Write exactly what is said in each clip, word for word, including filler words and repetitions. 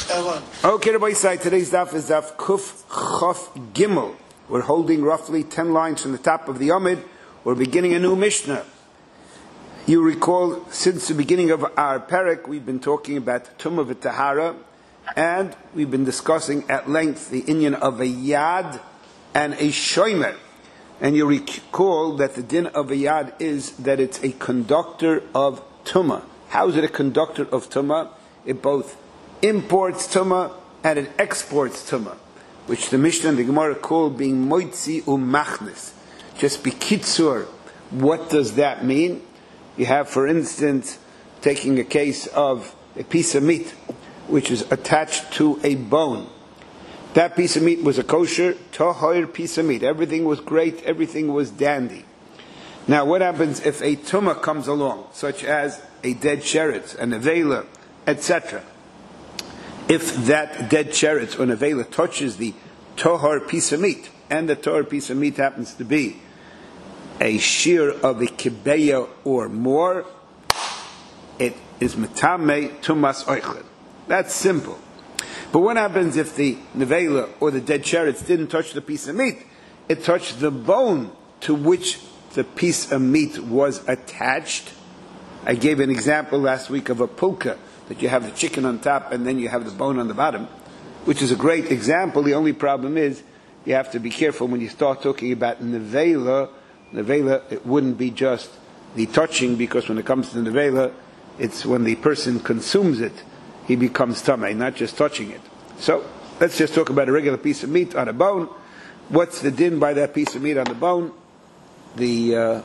Okay, Rabbi Yisai, today's daf is daf Kuf Chof Gimel. We're holding roughly ten lines from the top of the Amid. We're beginning a new Mishnah. You recall, since the beginning of our parak, we've been talking about Tumah v'Tahara, and we've been discussing at length the inyan of a Yad and a Shomer. And you recall that the din of a Yad is that it's a conductor of Tumah. How is it a conductor of Tumah? It both imports Tumah and it exports Tumah, which the Mishnah and the Gemara call being Moitzi u'Machnis. Just bikitzur, what does that mean? You have, for instance, taking a case of a piece of meat which is attached to a bone. That piece of meat was a kosher, tahor piece of meat. Everything was great, everything was dandy. Now, what happens if a tumah comes along, such as a dead sheretz, a nevela, et cetera? If that dead sheretz or nevela touches the tahor piece of meat, and the tahor piece of meat happens to be a shear of a kibeya or more, it is metame tumas oichlin. That's simple. But what happens if the nevela or the dead sheretz didn't touch the piece of meat? It touched the bone to which the piece of meat was attached. I gave an example last week of a pulka, that you have the chicken on top and then you have the bone on the bottom, which is a great example. The only problem is you have to be careful when you start talking about nevela. Nevela, it wouldn't be just the touching, because when it comes to nevela, it's when the person consumes it, he becomes tamei, not just touching it. So let's just talk about a regular piece of meat on a bone. What's the din by that piece of meat on the bone? The uh,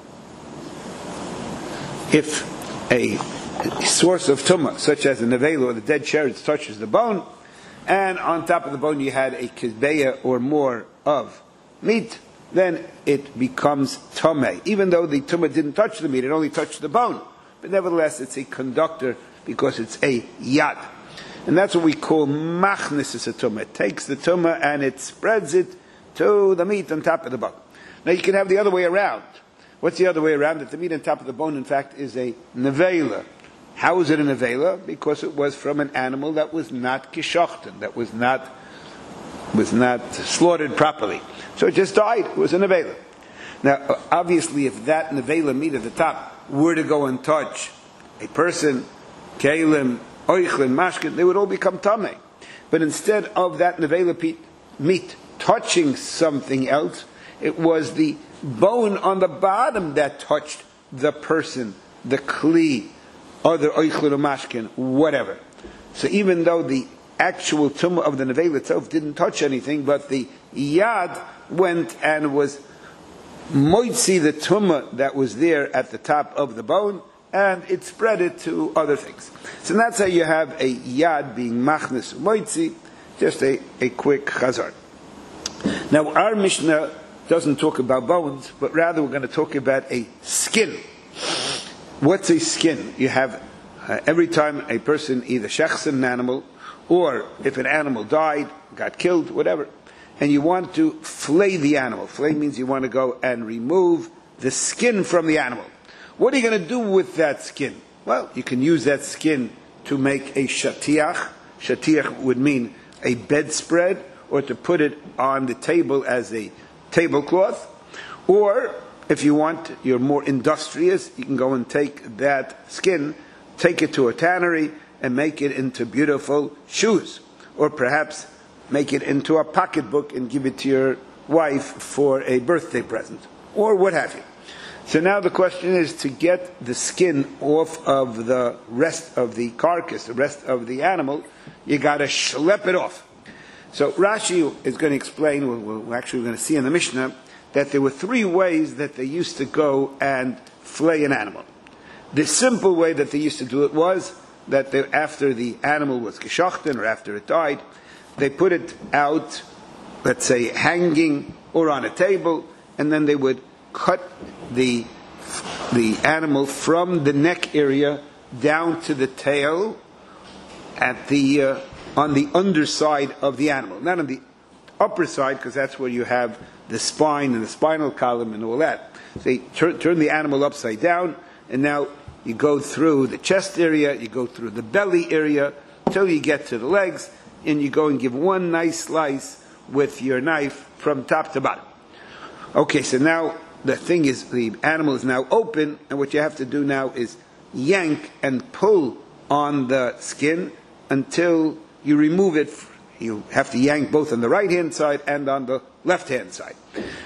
if a source of tumah, such as the nevela or the dead sheretz, touches the bone, and on top of the bone you had a kizbeya or more of meat, then it becomes tamei. Even though the tumah didn't touch the meat, it only touched the bone. But nevertheless, it's a conductor because it's a yad. And that's what we call machnis as a tumah. It takes the tumah and it spreads it to the meat on top of the bone. Now you can have the other way around. What's the other way around? That the meat on top of the bone, in fact, is a nevela. How is it a nevela? Because it was from an animal that was not kishochten, that was not was not slaughtered properly. So it just died. It was a nevela. Now, obviously, if that nevela meat at the top were to go and touch a person, kalim, oichlin, mashkin, they would all become tamei. But instead of that nevela meat touching something else, it was the bone on the bottom that touched the person, the kli, other oichlin or mashkin, whatever. So even though the actual tumah of the nevela itself didn't touch anything, but the yad went and was moitzi the tumah that was there at the top of the bone, and it spread it to other things. So that's how you have a yad being machnis moitzi. Just a, a quick chazar. Now our Mishnah doesn't talk about bones, but rather we're going to talk about a skin. What's a skin? You have uh, every time a person either shechs an animal, or if an animal died, got killed, whatever, and you want to flay the animal. Flay means you want to go and remove the skin from the animal. What are you going to do with that skin? Well, you can use that skin to make a shatiach. Shatiach would mean a bedspread, or to put it on the table as a tablecloth. Or, if you want, you're more industrious, you can go and take that skin, take it to a tannery, and make it into beautiful shoes. Or perhaps make it into a pocketbook and give it to your wife for a birthday present. Or what have you. So now the question is to get the skin off of the rest of the carcass, the rest of the animal, you got to schlep it off. So Rashi is going to explain, we're actually going to see in the Mishnah, that there were three ways that they used to go and flay an animal. The simple way that they used to do it was that they, after the animal was geschochten, or after it died, they put it out, let's say, hanging or on a table, and then they would cut the the animal from the neck area down to the tail at the uh, on the underside of the animal, not on the upper side, because that's where you have the spine and the spinal column and all that. So they turn, turn the animal upside down, and now you go through the chest area, you go through the belly area, till you get to the legs, and you go and give one nice slice with your knife from top to bottom. Okay, so now the thing is, the animal is now open, and what you have to do now is yank and pull on the skin until you remove it. You have to yank both on the right-hand side and on the left-hand side.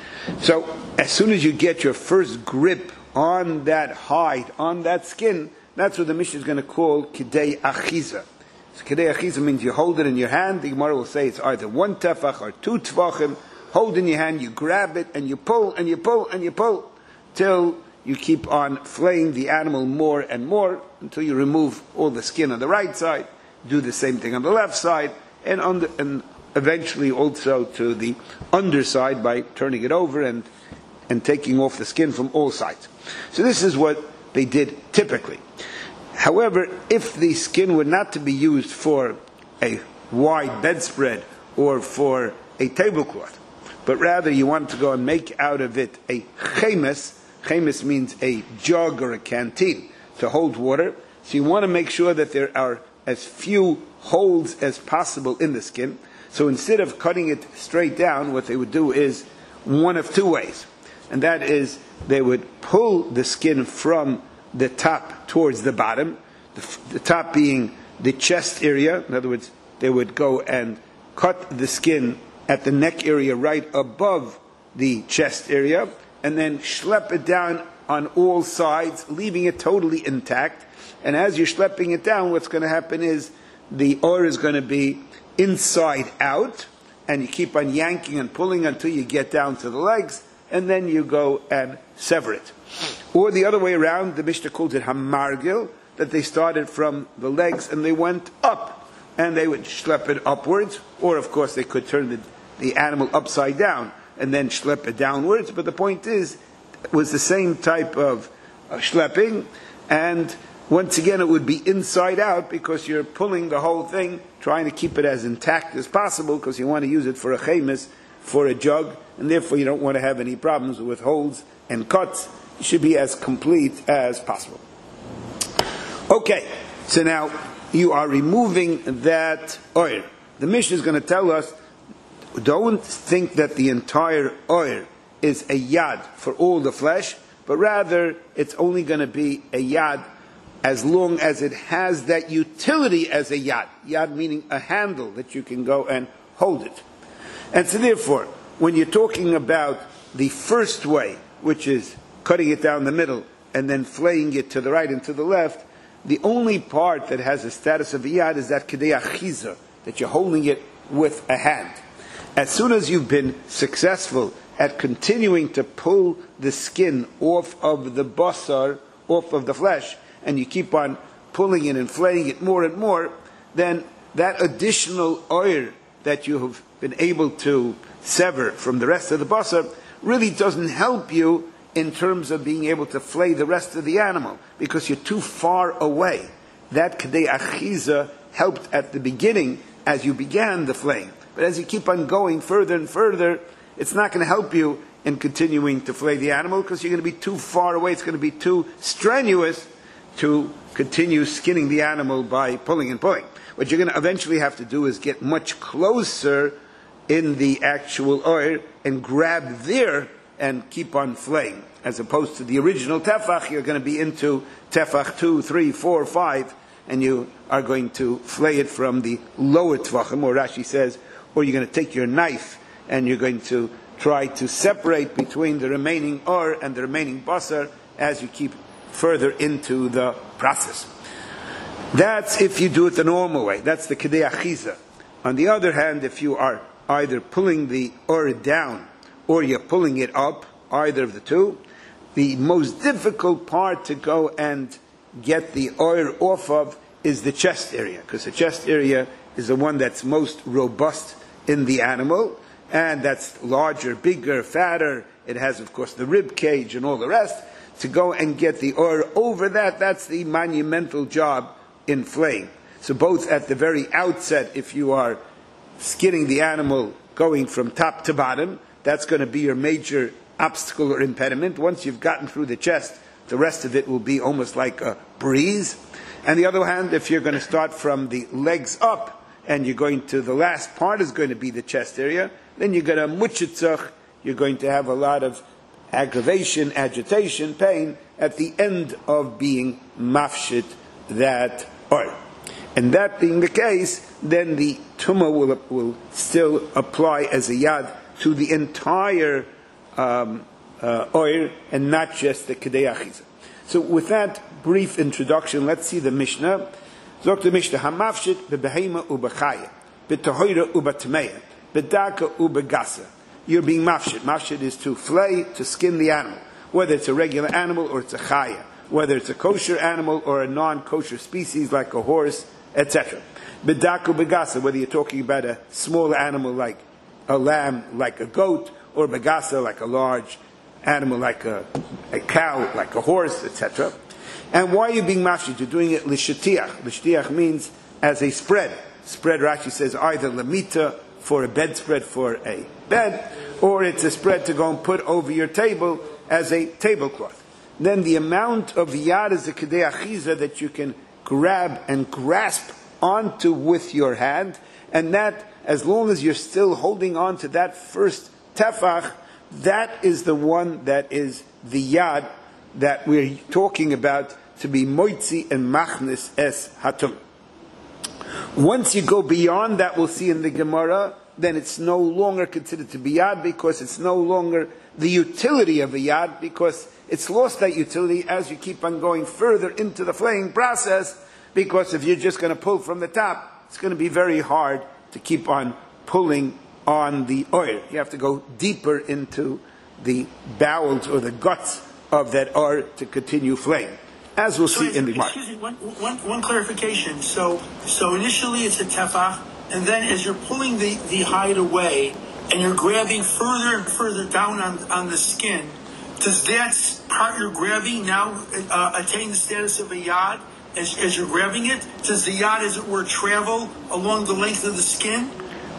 So as soon as you get your first grip on that hide, on that skin, that's what the Mishnah is going to call Kidei Achiza. So Kidei Achiza means you hold it in your hand. The Gemara will say it's either one tefach or two tefachim. Hold in your hand, you grab it, and you pull, and you pull, and you pull, till you keep on flaying the animal more and more, until you remove all the skin on the right side. Do the same thing on the left side, and, on the, and eventually also to the underside by turning it over and, and taking off the skin from all sides. So this is what they did typically. However, if the skin were not to be used for a wide bedspread or for a tablecloth, but rather you want to go and make out of it a chemes. Chemes means a jug or a canteen to hold water. So you want to make sure that there are as few holes as possible in the skin. So instead of cutting it straight down, what they would do is one of two ways. And that is, they would pull the skin from the top towards the bottom, the, the top being the chest area. In other words, they would go and cut the skin at the neck area right above the chest area, and then schlep it down on all sides, leaving it totally intact. And as you're schlepping it down, what's going to happen is the oil is going to be inside out, and you keep on yanking and pulling until you get down to the legs, and then you go and sever it. Or the other way around, the Mishnah calls it hamargil, that they started from the legs and they went up, and they would schlep it upwards, or of course they could turn the, the animal upside down and then schlep it downwards. But the point is, it was the same type of uh, schlepping, and once again it would be inside out because you're pulling the whole thing, trying to keep it as intact as possible because you want to use it for a chemes, for a jug, and therefore you don't want to have any problems with holes and cuts. It should be as complete as possible. Okay, so now you are removing that oil. The Mishnah is going to tell us, don't think that the entire oil is a yad for all the flesh, but rather it's only going to be a yad as long as it has that utility as a yad. Yad meaning a handle that you can go and hold it. And so therefore, when you're talking about the first way, which is cutting it down the middle and then flaying it to the right and to the left, the only part that has the status of a yad is that kedei achiza, that you're holding it with a hand. As soon as you've been successful at continuing to pull the skin off of the basar, off of the flesh, and you keep on pulling it and flaying it more and more, then that additional oil that you have been able to sever from the rest of the basar really doesn't help you in terms of being able to flay the rest of the animal, because you're too far away. That kedei achiza helped at the beginning as you began the flaying. But as you keep on going further and further, it's not going to help you in continuing to flay the animal because you're going to be too far away. It's going to be too strenuous to continue skinning the animal by pulling and pulling. What you're going to eventually have to do is get much closer in the actual oil and grab there and keep on flaying. As opposed to the original tefach, you're going to be into tefach two, three, four, five, and you are going to flay it from the lower tefachim, or Rashi says, or you're going to take your knife and you're going to try to separate between the remaining or and the remaining basar as you keep further into the process. That's if you do it the normal way. That's the kedei achiza. On the other hand, if you are either pulling the or down or you're pulling it up, either of the two, the most difficult part to go and get the oil off of is the chest area, because the chest area is the one that's most robust in the animal, and that's larger, bigger, fatter. It has, of course, the rib cage and all the rest. To go and get the oil over that, that's the monumental job in flaying. So both at the very outset, if you are skinning the animal going from top to bottom, that's going to be your major obstacle or impediment. Once you've gotten through the chest, the rest of it will be almost like a breeze. And the other hand, if you're going to start from the legs up and you're going to, the last part is going to be the chest area, then you're going to muchitzach, you're going to have a lot of aggravation, agitation, pain at the end of being mafshit that oil. And that being the case, then the tumah will, will still apply as a yad to the entire um, uh, oil and not just the kedei achiza. So with that brief introduction, let's see the Mishnah. Zok the Mishnah, hamafshit bebehema ubechaya, betohira ubatmeya, bedaka ubegasa. You're being mafshit. Mafshit is to flay, to skin the animal, whether it's a regular animal or it's a chaya, whether it's a kosher animal or a non-kosher species like a horse, et cetera. Bedaku begasa, whether you're talking about a small animal like a lamb, like a goat, or begasa, like a large animal like a, a cow, like a horse, et cetera. And why are you being mafshit? You're doing it l'shetiach. L'shetiach means as a spread. Spread, Rashi says, either lamita, for a bedspread for a bed, or it's a spread to go and put over your table as a tablecloth. Then the amount of yad is the kedei achiza that you can grab and grasp onto with your hand, and that, as long as you're still holding on to that first tefach, that is the one that is the yad that we're talking about to be moitzi and machnis es hatum. Once you go beyond that, we'll see in the Gemara, then it's no longer considered to be yad because it's no longer the utility of a yad, because it's lost that utility as you keep on going further into the flaying process, because if you're just going to pull from the top, it's going to be very hard to keep on pulling on the oil. You have to go deeper into the bowels or the guts of that oil to continue flaying, as we'll so see in the Gemara. Excuse me, one, one, one clarification. So, so initially it's a tefach, and then as you're pulling the, the hide away, and you're grabbing further and further down on, on the skin, does that part you're grabbing now uh, attain the status of a yad as, as you're grabbing it? Does the yad, as it were, travel along the length of the skin?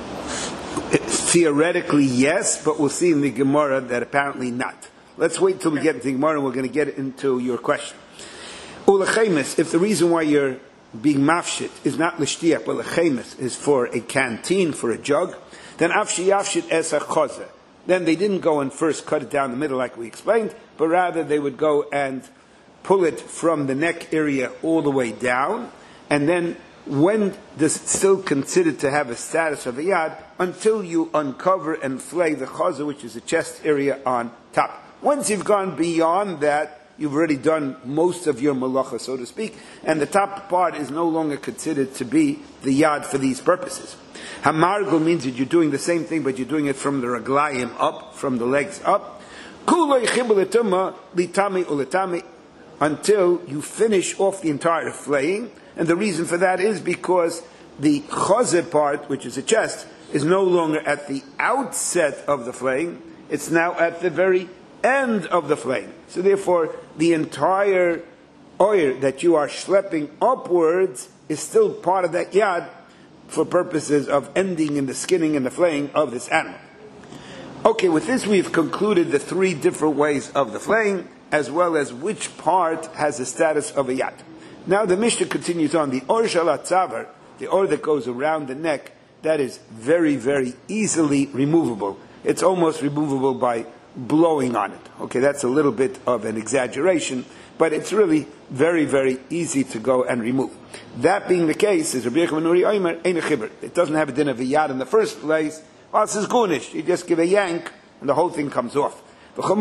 Theoretically, yes, but we'll see in the Gemara that apparently not. Let's wait till we get into the Gemara and we're going to get into your question. Ulechemis, if the reason why you're being mafshit is not l'shtiach, but lechemis is for a canteen, for a jug, then afshi yafshit es ha-chozer. Then they didn't go and first cut it down the middle like we explained, but rather they would go and pull it from the neck area all the way down, and then when this is still considered to have a status of a yad, until you uncover and flay the chozer, which is the chest area on top. Once you've gone beyond that, you've already done most of your malacha, so to speak, and the top part is no longer considered to be the yad for these purposes. Hamargo means that you're doing the same thing, but you're doing it from the raglayim up, from the legs up. Kuloi chibul etuma litami uletami, until you finish off the entire flaying. And the reason for that is because the chozer part, which is the chest, is no longer at the outset of the flaying, it's now at the very end of the flaying. So therefore, the entire oil that you are schlepping upwards is still part of that yad for purposes of ending in the skinning and the flaying of this animal. Okay, with this we've concluded the three different ways of the flaying, as well as which part has the status of a yad. Now the Mishnah continues on. The or shalat tzavar, the or that goes around the neck, that is very, very easily removable. It's almost removable by blowing on it. Okay, that's a little bit of an exaggeration, but it's really very, very easy to go and remove. That being the case, is Rabbi Yochanan Nuri Omer, ein chibur. It doesn't have a din of a yad in the first place. Well, it's gunish. You just give a yank, and the whole thing comes off. So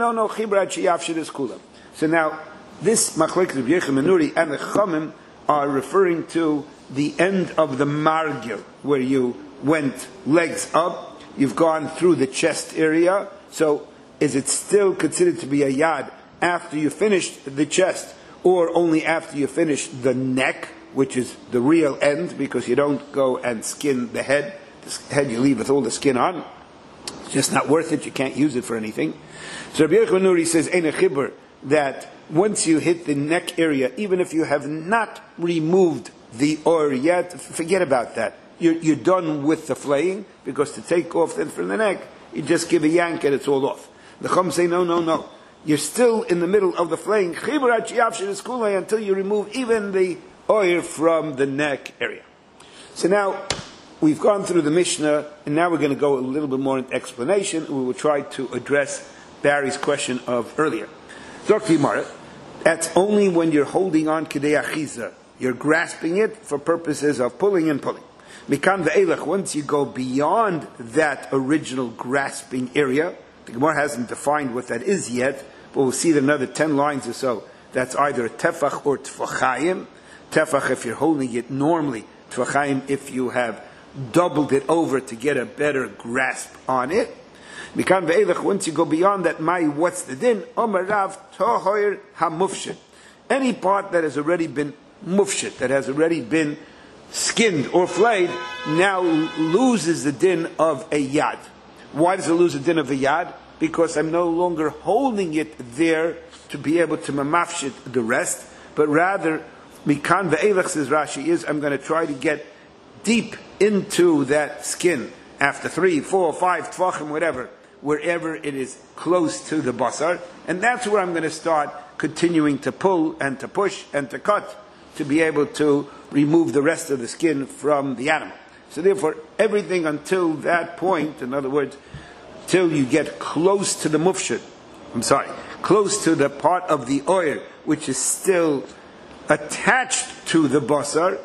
now, this machlokes Rabbi Yochanan Nuri and the Chachamim are referring to the end of the margil, where you went legs up, you've gone through the chest area. So, is it still considered to be a yad after you finished the chest, or only after you finish the neck, which is the real end, because you don't go and skin the head. The head you leave with all the skin on. It's just not worth it. You can't use it for anything. So Rabbi Yochanan Nuri says, ein chibur, that once you hit the neck area, even if you have not removed the or yet, forget about that. You're, you're done with the flaying, because to take off then from the neck, you just give a yank and it's all off. The Chum say, no, no, no. You're still in the middle of the flaying, until you remove even the oil from the neck area. So now we've gone through the Mishnah, and now we're going to go a little bit more into explanation. We will try to address Barry's question of earlier. Zok Gemara, that's only when you're holding on Kedei Achiza. You're grasping it for purposes of pulling and pulling. Mikan ve'elech, once you go beyond that original grasping area, the Gemara hasn't defined what that is yet, but we'll see that another ten lines or so. That's either a tefach or tefachayim. Tefach if you're holding it normally, tefachayim if you have doubled it over to get a better grasp on it. Mikan ve'elech, once you go beyond that, mai, what's the din? Omer Rav tohoyer hamufshit. Any part that has already been mufshit, that has already been skinned or flayed, now loses the din of a yad. Why does it lose the din of a yad? Because I'm no longer holding it there to be able to mamafshit the rest, but rather, mikan ve'elech, says Rashi, is I'm going to try to get deep into that skin after three, four, five, tvachim, whatever, wherever it is close to the basar, and that's where I'm going to start continuing to pull and to push and to cut to be able to remove the rest of the skin from the animal. So therefore, everything until that point, in other words, till you get close to the mufshid, I'm sorry, close to the part of the oil which is still attached to the basar,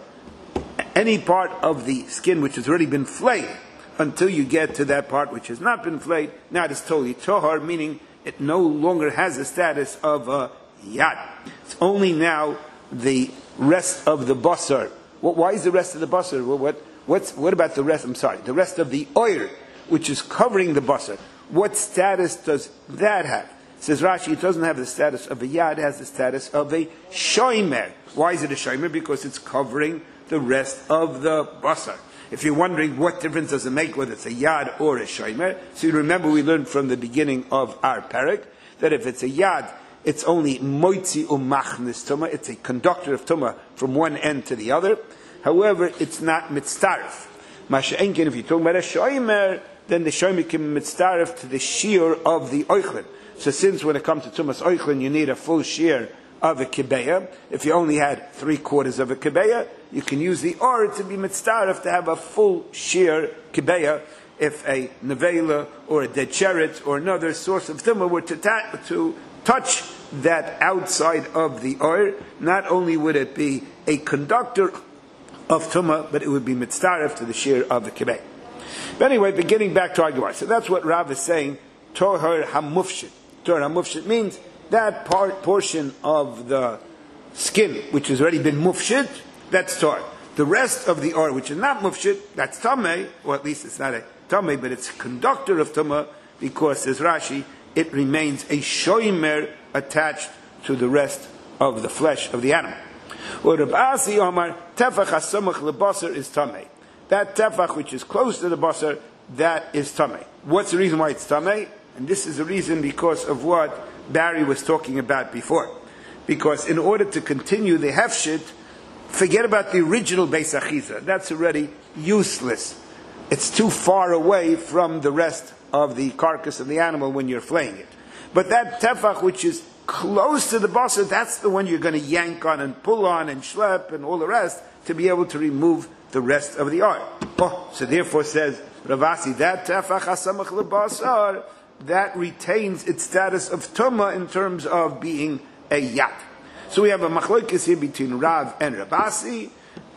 any part of the skin which has already been flayed, until you get to that part which has not been flayed, now it is totally tohar, meaning it no longer has the status of a yad. It's only now the rest of the basar. What, why is the rest of the basar? Well, what, what's, what about the rest? I'm sorry, the rest of the oil, which is covering the basar. What status does that have? Says Rashi, it doesn't have the status of a yad, it has the status of a shomer. Why is it a shomer? Because it's covering the rest of the basar. If you're wondering what difference does it make whether it's a yad or a shomer, so you remember we learned from the beginning of our parak that if it's a yad, it's only moitzi umachnis tuma. It's a conductor of tuma from one end to the other. However, it's not mitztarif. Masha'enkin, if you're talking about a shomer, then the shomer can be mitztarif to the shear of the oichlin. So since when it comes to tumas oichlin, you need a full shear of a kibeya. If you only had three quarters of a kibeya, you can use the or to be mitztarif to have a full shear kibeya. If a nevela or a dead cheret or another source of tumah were to, ta- to touch that outside of the oil, not only would it be a conductor of tumah, but it would be mitztarif to the shear of the kibeya. But anyway, beginning back to our Gemara. So that's what Rav is saying, tohar hamufshit. Tohar hamufshit means that part, portion of the skin which has already been mufshit, that's tar. The rest of the oil which is not mufshit, that's tameh, or at least it's not a tameh, but it's a conductor of tumah, because, says Rashi, it remains a shomer attached to the rest of the flesh of the animal. Or Reb Asi Omar, tefach hasamach lebasar is tameh. That tefach which is close to the basar, that is tameh. What's the reason why it's tameh? And this is the reason because of what Barry was talking about before. Because in order to continue the hefshit, forget about the original Beis Achiza. That's already useless. It's too far away from the rest of the carcass of the animal when you're flaying it. But that tefach which is close to the basar, that's the one you're going to yank on and pull on and schlep and all the rest to be able to remove the rest of the oil. Oh, so therefore says Rav Asi, that tefach hasamach lebasar, that retains its status of tumah in terms of being a yad. So we have a machlokes here between Rav and Rav Asi.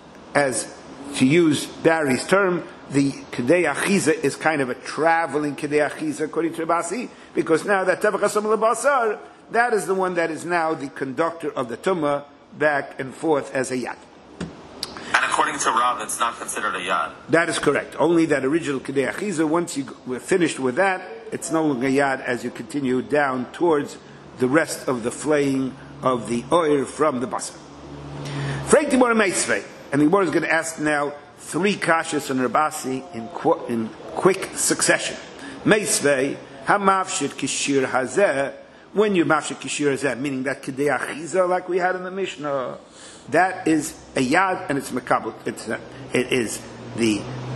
As to use Barry's term, the Kedei Achiza is kind of a traveling Kedei Achiza according to Rav Asi, because now that tefach hasamach lebasar, that is the one that is now the conductor of the tumah back and forth as a yad. And according to Rav, it's not considered a yad. That is correct. Only that original Kedei Achiza, once you were finished with that, it's no longer yad as you continue down towards the rest of the flaying of the oil from the basar. Freit Gemara Meisvei, and the Gemara is going to ask now three kashas on Rav Asi in, qu- in quick succession. Meisvei, hamavshit kishir hazeh, when you mavshit kishir hazeh, meaning that Kedei Achiza like we had in the Mishnah, that is a yad and it's mekabel. It's a, it is the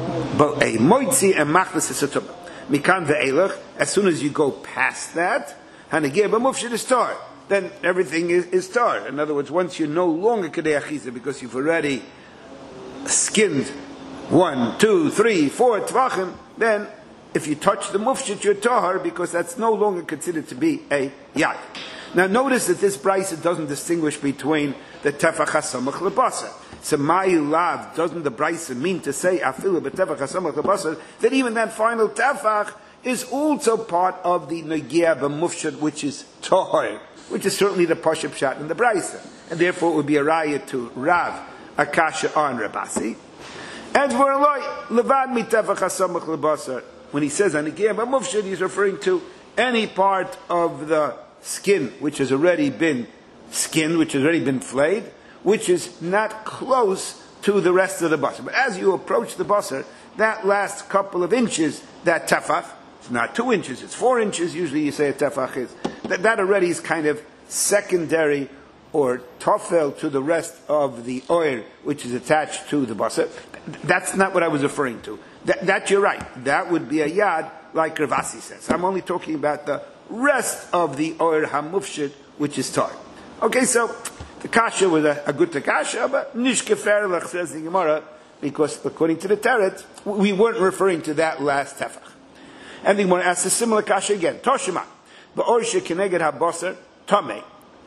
a moitzi and machlis esatum. Mikan ve'elach. As soon as you go past that, hanegir b'mufshid is tar. Then everything is, is tar. In other words, once you're no longer kedei achiza because you've already skinned one, two, three, four tvachim, then if you touch the mufshit, you're tahar, because that's no longer considered to be a yad. Now notice that this brisa doesn't distinguish between the tefach hasamach lebasar. So ma'i lav, doesn't the brisa mean to say afilu b'tefach hasamach lebasar, that even that final tefach is also part of the negia b'mufshit, which is tahar, which is certainly the pashup shot in the brisa, and therefore it would be a raya to Rav, Akasha on Rabasi. And for Eloi, levad mitefach hasamach lebasar. When he says negia b'mufshit, he's referring to any part of the skin which has already been skinned, which has already been flayed, which is not close to the rest of the basar. But as you approach the basar, that last couple of inches, that tefach, it's not two inches, it's four inches, usually you say a tefach is, that, that already is kind of secondary or tofel to the rest of the oil which is attached to the basar. That's not what I was referring to. That, that you're right. That would be a yad, like Ravasi says. I'm only talking about the rest of the oil hamufshit, which is tar. Okay, so the kasha was a, a good kasha, but nishkefer says the Gemara, because according to the Teret, we weren't referring to that last tefach. And the Gemara asks a similar kasha again. Toshima, or shekeneged habasar tamei,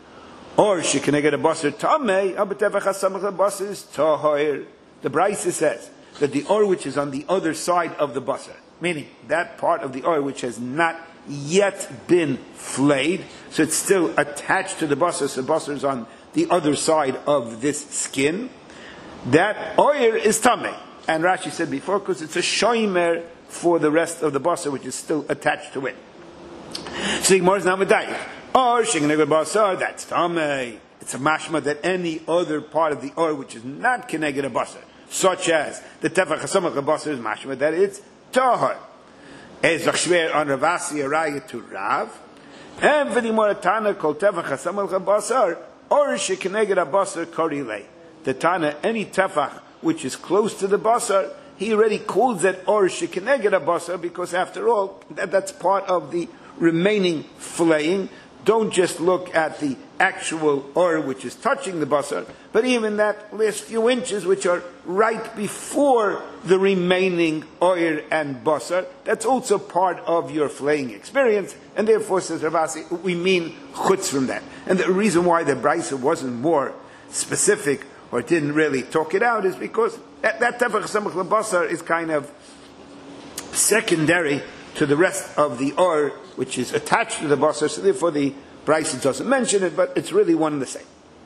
or shekeneged habasar tamei, abetefach hasamach habasar is tahir. The Brisa says that the or which is on the other side of the basar, meaning that part of the or which has not yet been flayed, so it's still attached to the basar, so the basar is on the other side of this skin, that oir is tameh. And Rashi said before, because it's a shomer for the rest of the basar, which is still attached to it. So the Gemara is now medayich. Or shekeneged basar, that's tameh. It's a mashma that any other part of the oil which is not keneged a basar, such as the tefach hasamach basar, is mashma that it's tahar. Ez achshver on Ravasi a raya to Rav, and v'di moratana kol tefach hasamach basar, or shekeneged a basar korilei. The Tana, any tefach which is close to the basar, he already calls it or shekeneged a basar, because after all, that, that's part of the remaining flaying. Don't just look at the actual or which is touching the basar, but even that last few inches which are right before the remaining oir and basar, that's also part of your flaying experience, and therefore, says Ravasi, we mean chutz from that. And the reason why the Brisa wasn't more specific or didn't really talk it out is because that, that tefach samach lebasar is kind of secondary to the rest of the or which is attached to the basar, so therefore the Brisa doesn't mention it, but it's really one and the same.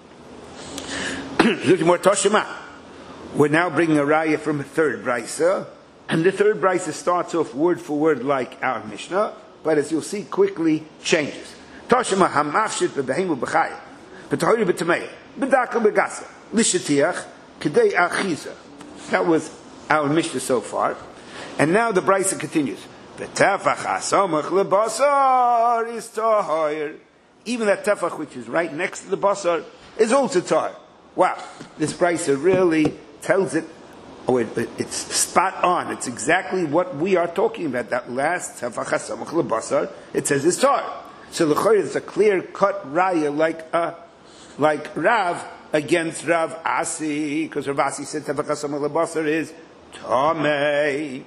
We're now bringing a raya from a third Brisa, and the third Brisa starts off word for word like our Mishnah, but as you'll see quickly changes. Toshima hamafshit bebehimu b'chaya, b'tahori b'tamei, b'daka b'gasa, lishatiach, k'dei achiza. That was our Mishnah so far, and now the Brisa continues. B'tefach hasamach lebasar is tahir. Even that tefach which is right next to the basar is also tahir. Wow, this Brisa really tells it, oh, it, it's spot on. It's exactly what we are talking about. That last tefach hasamach lebasar, it says it's tahir. So l'chayr is a clear-cut raya like uh, like Rav against Rav Asi, because Rav Asi said tefach hasamach lebasar is tamei.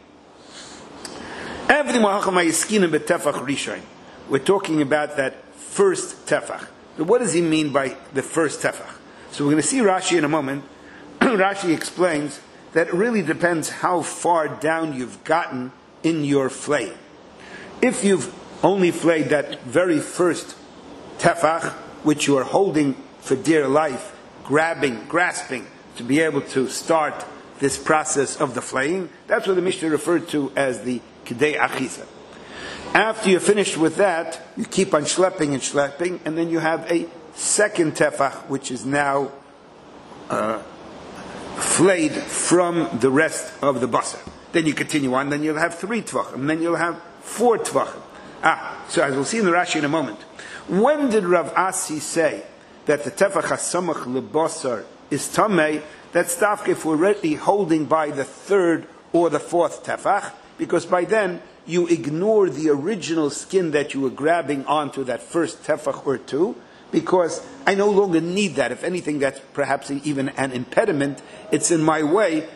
We're talking about that first tefach. So what does he mean by the first tefach? So we're going to see Rashi in a moment. Rashi explains that it really depends how far down you've gotten in your flay. If you've only flayed that very first tefach, which you are holding for dear life, grabbing, grasping, to be able to start this process of the flaying, that's what the Mishnah referred to as the K'dei Achiza. After you're finished with that, you keep on schlepping and schlepping, and then you have a second tefach, which is now uh, flayed from the rest of the basar. Then you continue on, then you'll have three tvachim, and then you'll have four tvachim. Ah, so as we'll see in the Rashi in a moment. When did Rav Asi say that the tefach hasamach lebasar is tamei? That's tafka if we're already holding by the third or the fourth tefach, because by then you ignore the original skin that you were grabbing onto that first tefach or two, because I no longer need that. If anything, that's perhaps even an impediment. It's in my way,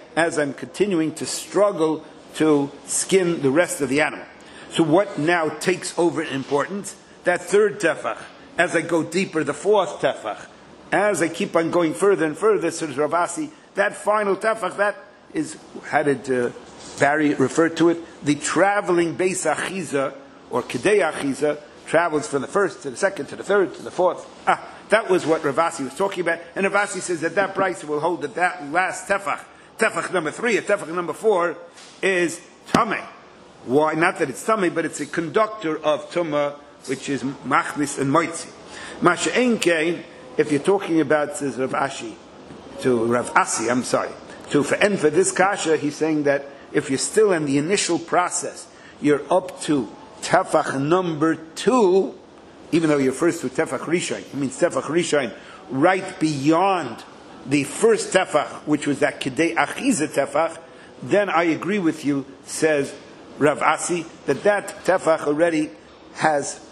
as I'm continuing to struggle to skin the rest of the animal. So what now takes over in importance? That third tefach. As I go deeper, the fourth tefach. As I keep on going further and further, says Rav Asi, that final tefach, that is, how did uh, Barry refer to it? The traveling beis achiza, or kedei achiza, travels from the first to the second to the third to the fourth. Ah, that was what Rav Asi was talking about. And Rav Asi says that that price will hold that that last tefach, tefach number three, or tefach number four, is tameh. Why? Not that it's tameh, but it's a conductor of tumah, which is machlis and moitzi. Masha enkein, if you're talking about, says Rav Ashi, to Rav Asi, I'm sorry, to for and for this kasha, he's saying that if you're still in the initial process, you're up to tefach number two, even though you're first to tefach rishon, it means tefach rishon, right beyond the first tefach, which was that kedei achiza tefach, then I agree with you, says Rav Asi, that that tefach already has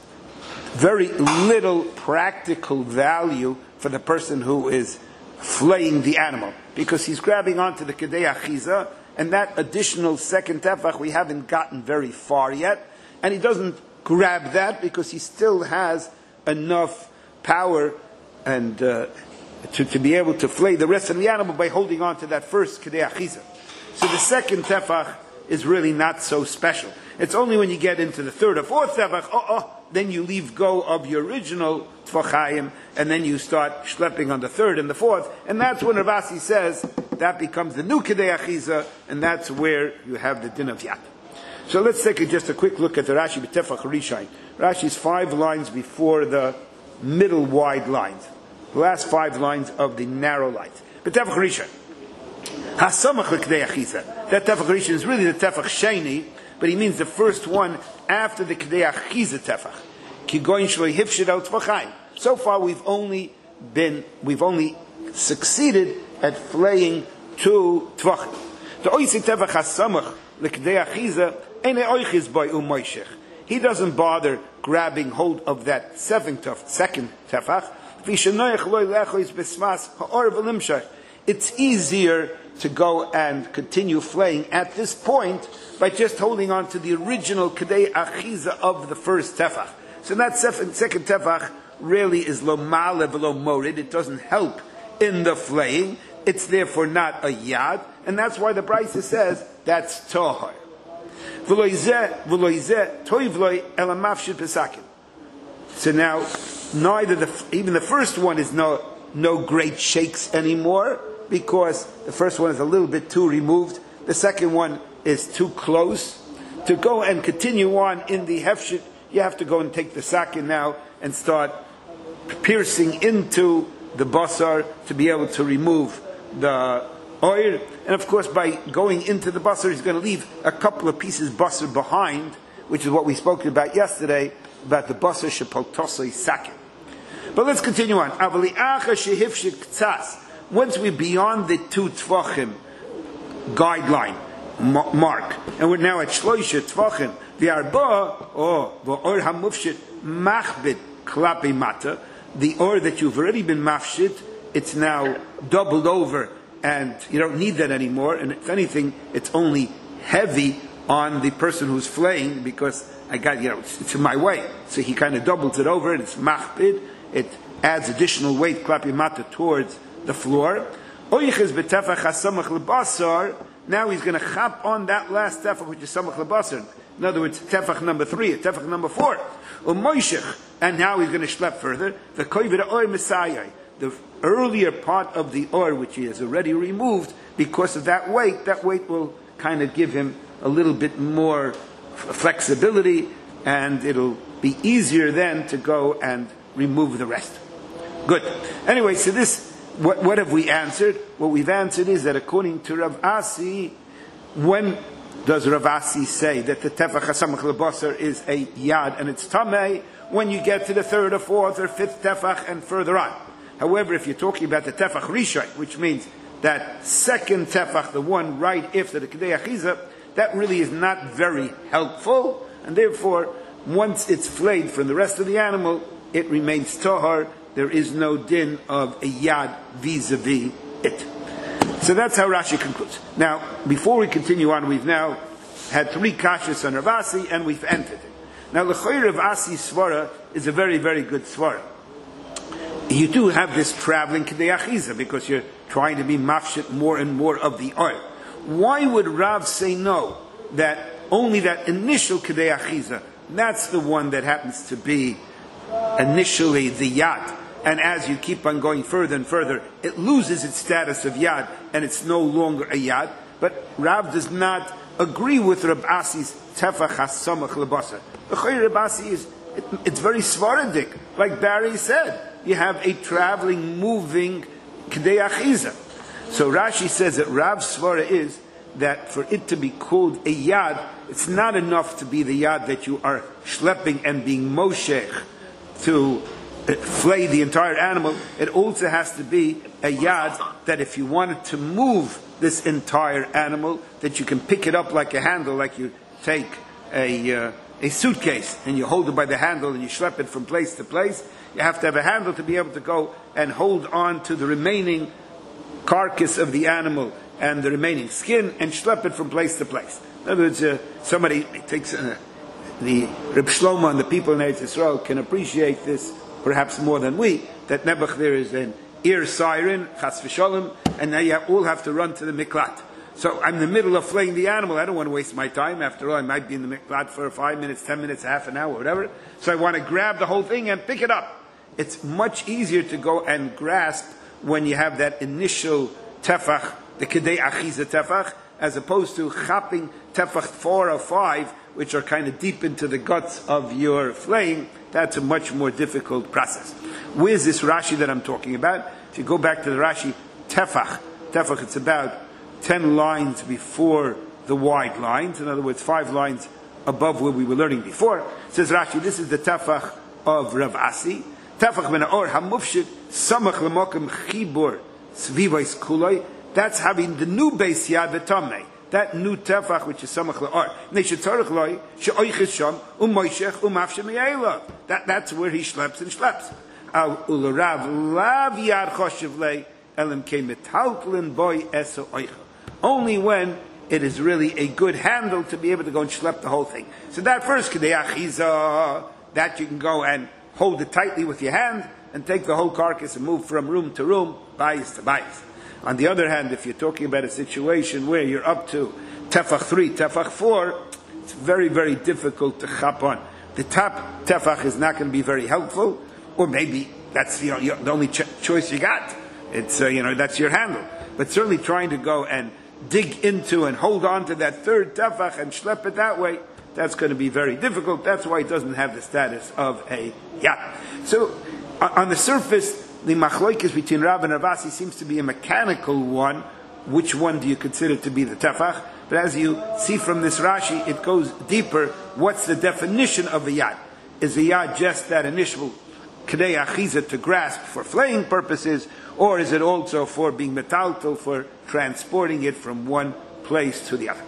very little practical value for the person who is flaying the animal, because he's grabbing onto the kedei achiza, and that additional second tefach we haven't gotten very far yet, and he doesn't grab that because he still has enough power and uh, to, to be able to flay the rest of the animal by holding on to that first kedei achiza. So the second tefach is really not so special. It's only when you get into the third or fourth tefach, oh, oh, then you leave go of your original tefachayim, and then you start schlepping on the third and the fourth, and that's when Rav Asi says that becomes the new kedei achiza, and that's where you have the din of yad. So let's take a, just a quick look at the Rashi b'tefach rishon. Rashi's five lines before the middle wide lines, the last five lines of the narrow lines. B'tefach rishon. Hasamach l'kedei achiza. That tefach rishon is really the tefach sheni, but he means the first one after the kedei achiza tefach. Ki goyin shloi hifshid al tefachayim. So far, we've only been, we've only succeeded at flaying two tefachim. The oisik tefach hasamach l'kedei achiza ene oichiz by u'moishech. He doesn't bother grabbing hold of that second tefach. V'shenoich loy lechois b'smas ha'or v'limshach. It's easier to go and continue flaying at this point by just holding on to the original kedei achiza of the first tefach. So that second tefach really is lo male v'lo morid. It doesn't help in the flaying. It's therefore not a yad, and that's why the Brisa says that's tohar. V'lo yizeh v'lo yizeh toiv loy elam mafshid pesakim. So now, neither the even the first one is no no great shakes anymore, because the first one is a little bit too removed. The second one is too close. To go and continue on in the hefshit, you have to go and take the sakin now and start piercing into the basar to be able to remove the oil. And of course, by going into the basar, he's going to leave a couple of pieces basar behind, which is what we spoke about yesterday, about the basar shepaltosai sakin. But let's continue on. Once we're beyond the two tvachim guideline mark, and we're now at shloisha tvachim, the arba, or v'or hamufshit machbit klapi mata, the or that you've already been mafshit, it's now doubled over, and you don't need that anymore. And if anything, it's only heavy on the person who's flaying, because I got, you know, it's, it's in my way. So he kind of doubles it over, and it's machbit. It adds additional weight, klapi mata, towards the floor. Now he's going to chap on that last tefach, which is samach lebasar. In other words, tefach number three, tefach number four. And now he's going to schlep further. The the earlier part of the or, which he has already removed, because of that weight, that weight will kind of give him a little bit more flexibility, and it'll be easier then to go and remove the rest. Good. Anyway, so this, what, what have we answered? What we've answered is that according to Rav Asi, when does Rav Asi say that the tefach hasamach lebasar is a yad and it's tamei? When you get to the third or fourth or fifth tefach and further on. However, if you're talking about the tefach rishon, which means that second tefach, the one right after the kedei achiza, that really is not very helpful, and therefore, once it's flayed from the rest of the animal, it remains tohar. There is no din of a yad vis-a-vis it. So that's how Rashi concludes. Now, before we continue on, we've now had three kashas on Rav Asi, and we've entered it. Now, l'choy Rav Asi's svara is a very, very good svara. You do have this traveling k'dei achiza, because you're trying to be mafshit more and more of the oil. Why would Rav say no? That only that initial k'dei achiza, that's the one that happens to be initially the yad. And as you keep on going further and further, it loses its status of yad, and it's no longer a yad. But Rav does not agree with Rav Asi's tefach hasamach lebasa. The Choy Rav Asi is, it, it's very svaradik. Like Barry said, you have a traveling, moving k'dei achiza. So Rashi says that Rav's svara is that for it to be called a yad, it's not enough to be the yad that you are schlepping and being moshech to flay the entire animal. It also has to be a yad that if you wanted to move this entire animal, that you can pick it up like a handle, like you take a uh, a suitcase and you hold it by the handle and you schlep it from place to place. You have to have a handle to be able to go and hold on to the remaining carcass of the animal and the remaining skin and schlep it from place to place. In other words, uh, somebody takes uh, the Reb Shlomo and the people in Eretz Yisrael can appreciate this perhaps more than we, that Nebuch there is an ear siren, chas v'sholem, and now you have, all have to run to the miklat. So I'm in the middle of flaying the animal. I don't want to waste my time. After all, I might be in the miklat for five minutes, ten minutes, half an hour, whatever. So I want to grab the whole thing and pick it up. It's much easier to go and grasp when you have that initial tefach, the kedei achiza tefach, as opposed to chapping tefach four or five, which are kind of deep into the guts of your flaying. That's a much more difficult process. Where's this Rashi that I'm talking about? If you go back to the Rashi, tefach, tefach, it's about ten lines before the wide lines. In other words, five lines above where we were learning before. It says Rashi, this is the tefach of Rav Asi. Tefach ben or hamufshit samach lemokem chibur svivais kuloi. That's having the new base yad v'tamei. That new tefach which is samach le'or. Neshetzarich loi she'oiches sham u'moishech u'mafshe me'ela. That that's where he schleps and schleps. Al ularav lav yad choshev lei elim ke metaltlin boy eso oicha. Only when it is really a good handle to be able to go and schlep the whole thing. So that first kedei achiza, that you can go and hold it tightly with your hand and take the whole carcass and move from room to room, bayis to bayis. On the other hand, if you're talking about a situation where you're up to tefach three, tefach four, it's very, very difficult to chap on. The top tefach is not going to be very helpful, or maybe that's you know, your, the only ch- choice you got. It's, uh, you know, that's your handle. But certainly trying to go and dig into and hold on to that third tefach and schlep it that way, that's going to be very difficult. That's why it doesn't have the status of a yad. So, on the surface, the machloikis between Rav and Rav Asi seems to be a mechanical one. Which one do you consider to be the tefach? But as you see from this Rashi, it goes deeper. What's the definition of a yad? Is a yad just that initial kedei achiza to grasp for flaying purposes, or is it also for being metaltal, for transporting it from one place to the other?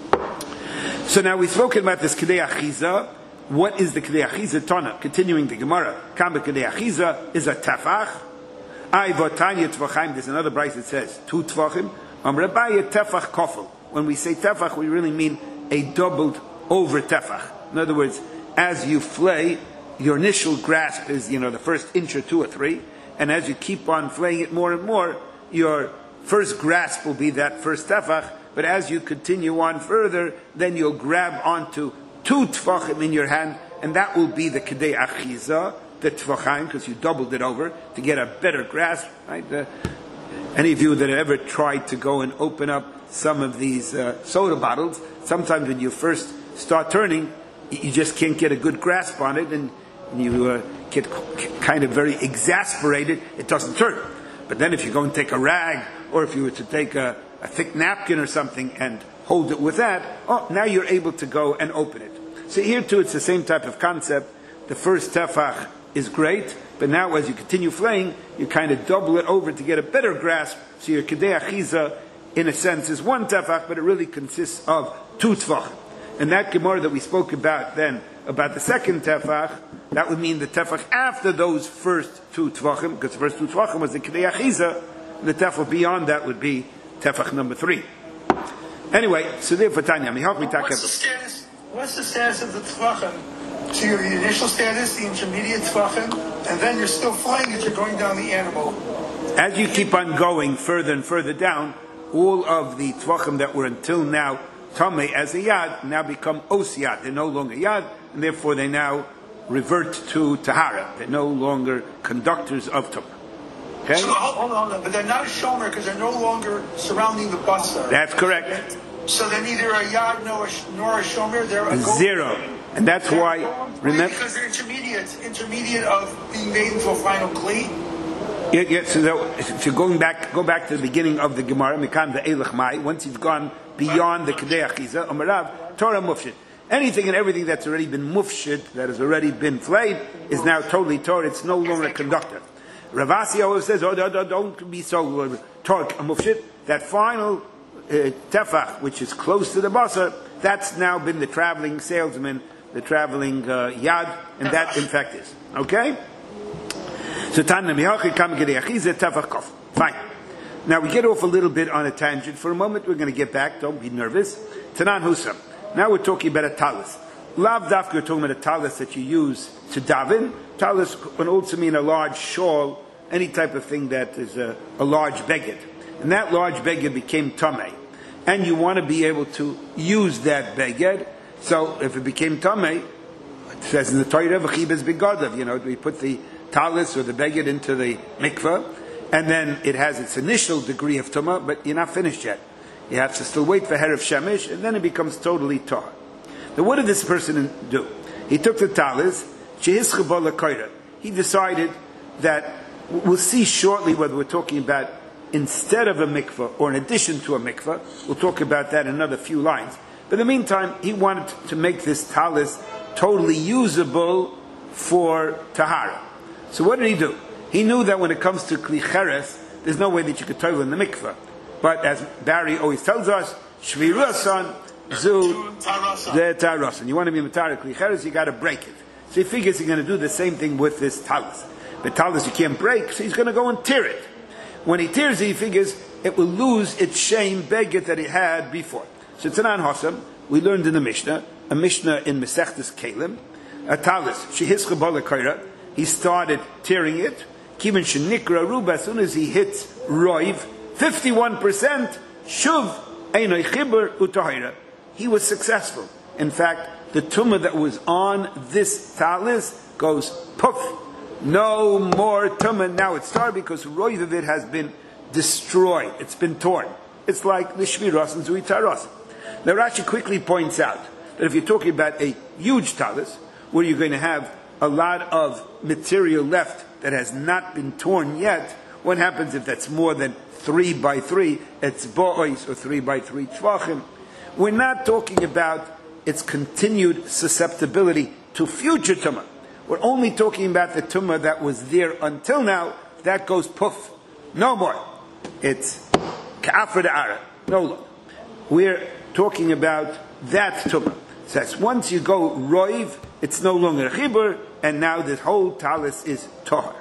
So now we've spoken about this kedei achiza. What is the kedei achiza? Tana, continuing the Gemara. Kamba kedei achiza is a tefach. I votanya tefachim. There's another brayz that says two tefachim. Am Rabaya tefach kofel. When we say tefach, we really mean a doubled over tefach. In other words, as you flay, your initial grasp is, you know, the first inch or two or three, and as you keep on flaying it more and more, your first grasp will be that first tefach, but as you continue on further, then you'll grab onto two tefachim in your hand, and that will be the kedei achiza, the tefachim, because you doubled it over to get a better grasp. Right? Uh, any of you that have ever tried to go and open up some of these uh, soda bottles, sometimes when you first start turning, you just can't get a good grasp on it, and you uh, get kind of very exasperated. It doesn't turn. But then if you go and take a rag, or if you were to take a, a thick napkin or something and hold it with that, oh, now you're able to go and open it. So here too, it's the same type of concept. The first tefach is great, but now as you continue flaying, you kind of double it over to get a better grasp. So your kedei achiza, in a sense, is one tefach, but it really consists of two tefach. And that Gemara that we spoke about then, about the second tefach, that would mean the tefach after those first two tefachim, because the first two tefachim was the kedei achiza, and the tefach beyond that would be tefach number three. Anyway, so therefore, Tanya, what's the status? What's the status of the tvachim? So your initial status, the intermediate tvachim, and then you're still flying as you're going down the animal. As you keep on going further and further down, all of the tvachim that were until now tamei as a yad now become os yad. They're no longer yad, and therefore they now revert to tahara. They're no longer conductors of tumah. Okay? So, hold on, hold on, but they're not a shomer because they're no longer surrounding the basar. That's correct. So they're neither a yad nor a, nor a shomer. They're a zero, and that's they're why. Remember, because they're intermediate, intermediate of being made into a final kli. Yeah, yeah, so, that, so going back, go back to the beginning of the Gemara, Mikan the Eilach Mai, once he's gone beyond the Kedei Achiza, Amarav, Torah Mufshid. Anything and everything that's already been mufshid, that has already been flayed, is now totally Torah. It's no longer a conductor. Ravasi always says, oh, don't, don't be so uh, Torah mufshid. That final uh, tefach, which is close to the basar, that's now been the traveling salesman, the traveling uh, yad, and that in fact is. Okay? So Fine. Now we get off a little bit on a tangent. For a moment we're going to get back. Don't be nervous. Tanan Husam. Now we're talking about a talis. Lav dafka, we're talking about a talis that you use to daven. Talis can also mean a large shawl, any type of thing that is a, a large beged. And that large beged became tamei. And you want to be able to use that beged. So if it became tamei, it says in the Torah, v'chibes begadav, you know, we put the talis or the beged into the mikveh, and then it has its initial degree of tumah, but you're not finished yet. You have to still wait for Herav Shemesh, and then it becomes totally tahor. Now what did this person do? He took the talis, he decided that, we'll see shortly whether we're talking about instead of a mikveh or in addition to a mikveh. We'll talk about that in another few lines. But in the meantime, he wanted to make this talis totally usable for tahara. So what did he do? He knew that when it comes to kli cheres, there's no way that you could tovel in the mikveh. But as Barry always tells us, shvirasan zu the tarasan. You want to be matar kli cheres, you got to break it. So he figures he's going to do the same thing with this talis. The talis you can't break, so he's going to go and tear it. When he tears it, he figures it will lose its shame beged that it had before. So Tanan Hosam, we learned in the Mishnah, a Mishnah in Mesechtes Kelim, a talis shehischah b'lekaira. He started tearing it. Kiven shenikra ruba, as soon as he hits roiv, fifty-one percent shuv einoi chibur utahira. He was successful. In fact, the tumah that was on this talis goes poof. No more tumah. Now it's started because roiv of it has been destroyed. It's been torn. It's like the shviras and zuitaras. Now Rashi quickly points out that if you're talking about a huge talis, where you're going to have a lot of material left that has not been torn yet, what happens if that's more than three by three? It's bo'ois, or three by three tvachim. We're not talking about its continued susceptibility to future tumah. We're only talking about the tumah that was there until now. That goes poof. No more. It's ka'afra da'ara. No longer. We're talking about that tumah. So that's once you go roiv, it's no longer a chibur, and now the whole talis is tahor.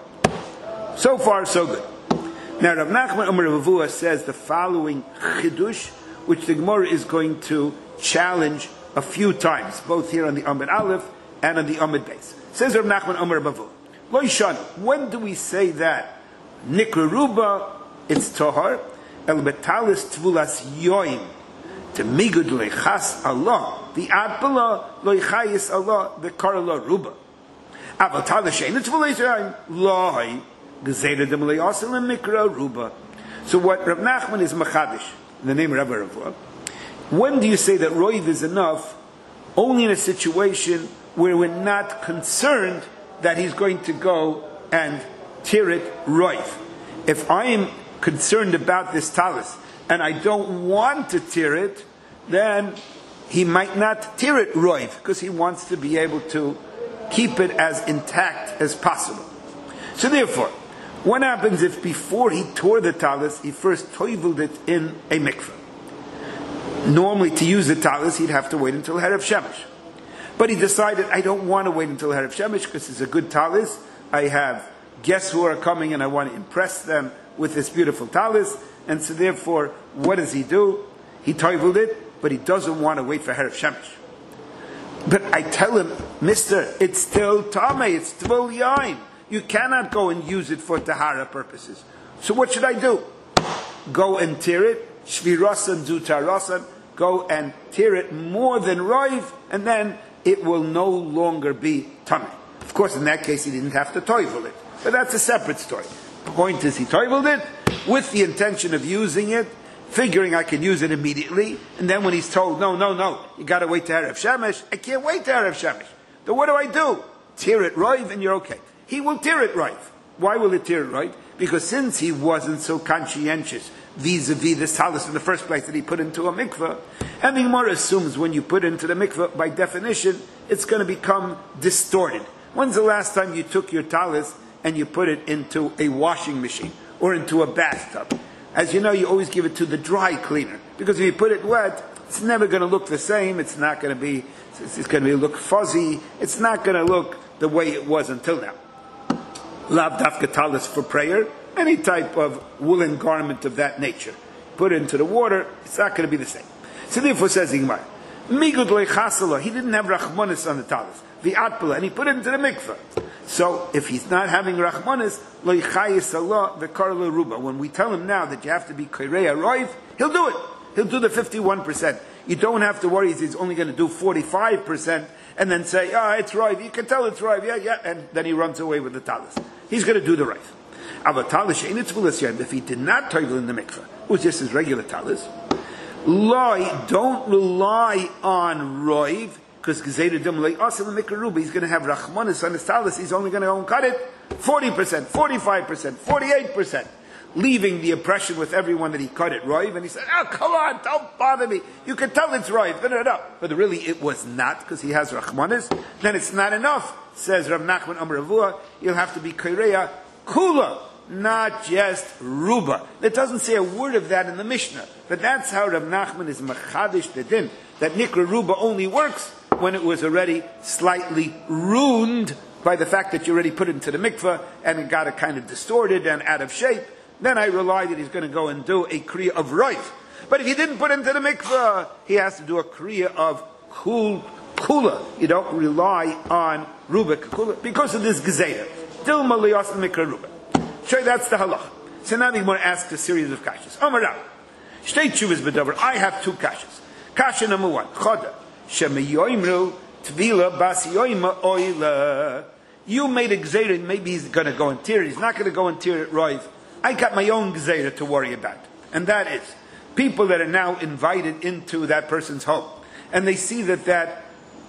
So far, so good. Now, Rav Nachman Amar Rav Avua says the following chidush, which the Gemara is going to challenge a few times, both here on the Amud Aleph and on the Amud Beis. Says Rav Nachman Amar Rav Avua, Lo Yishanu, when do we say that? Nikra Ruba, it's tahor, el betalis tvulas yoim, to migud leichas Allah, the adbala leichayis Allah, the karla ruba. Aval talis shein tvulas yoim, lohi, gezeda dem leiasim mikra ruba. So what Rav Nachman is machadish, in the name of Rav Avua, when do you say that roiv is enough? Only in a situation where we're not concerned that he's going to go and tear it roiv. If I am concerned about this talis and I don't want to tear it, then he might not tear it roiv because he wants to be able to keep it as intact as possible. So therefore, what happens if before he tore the talis, he first toiveled it in a mikveh? Normally, to use the talis, he'd have to wait until Herav Shemesh. But he decided, I don't want to wait until Herav Shemesh because it's a good talis. I have guests who are coming and I want to impress them with this beautiful talis. and so therefore, what does he do? He toiveled it, but he doesn't want to wait for Herav Shemesh. But I tell him, Mister, it's still Tameh, it's still Yain. You cannot go and use it for Tahara purposes. So what should I do? Go and tear it, Shvirasan Zutarasan, go and tear it more than Roiv, and then it will no longer be Tameh. Of course, in that case, he didn't have to toivel it. But that's a separate story. The point is, he toiveled it with the intention of using it, figuring I could use it immediately, and then when he's told, no, no, no, you got to wait to Erev Shemesh, I can't wait to Erev Shemesh. Then what do I do? Tear it Roiv, and you're okay. He will tear it Roiv. Why will it tear it Roiv? Because since he wasn't so conscientious vis-a-vis this talus in the first place that he put into a mikveh, and the Gemara assumes when you put into the mikveh, by definition, it's going to become distorted. When's the last time you took your talus and you put it into a washing machine or into a bathtub? As you know, you always give it to the dry cleaner, because if you put it wet, it's never going to look the same. It's not going to be, it's going to look fuzzy. It's not going to look the way it was until now. Lav dafka talus for prayer, any type of woolen garment of that nature. Put it into the water, it's not going to be the same. So therefore says the Gemara, Migud loichasala, he didn't have rachmanis on the talus, the atpala, and he put it into the mikveh. So if he's not having rachmanis, loichayis Allah, the karla ruba. When we tell him now that you have to be kireya roiv, he'll do it. He'll do the fifty-one percent. You don't have to worry he's only going to do forty-five percent and then say, ah, oh, it's roiv. You can tell it's roiv, yeah, yeah, and then he runs away with the talus. He's going to do the roiv. If he did not toivel in the mikveh, it was just his regular talus. Loi, don't rely on roiv, because he's going to have rachmanis on his talus. He's only going to go and cut it forty percent, forty-five percent, forty-eight percent, leaving the impression with everyone that he cut it roiv. And he said, "Oh, come on, don't bother me. You can tell it's roiv." No, no, no. But really, it was not, because he has rachmanis. Then it's not enough. Says Rav Nachman Amar Ravua, you'll have to be kireya kula, not just ruba. It doesn't say a word of that in the Mishnah, but that's how Rav Nachman is machadish the din, that nikra ruba only works when it was already slightly ruined by the fact that you already put it into the mikveh and it got it kind of distorted and out of shape. Then I rely that he's going to go and do a kriya of roiv. But if he didn't put it into the mikveh, he has to do a kriya of kul kula. You don't rely on ruba kula because of this gezeira. Dilma liyas mikra ruba. Sure, that's the halach. So now the Gemara asks a series of kashas. Amar shtei tshuvas b'davar. I have two kashas. Kasha number one. Choda shemiyoimru tvila bas yoima oila. You made a gezeira. Maybe he's going to go and tear it. He's not going to go and tear it roiv. I got my own gezeira to worry about, and that is people that are now invited into that person's home, and they see that that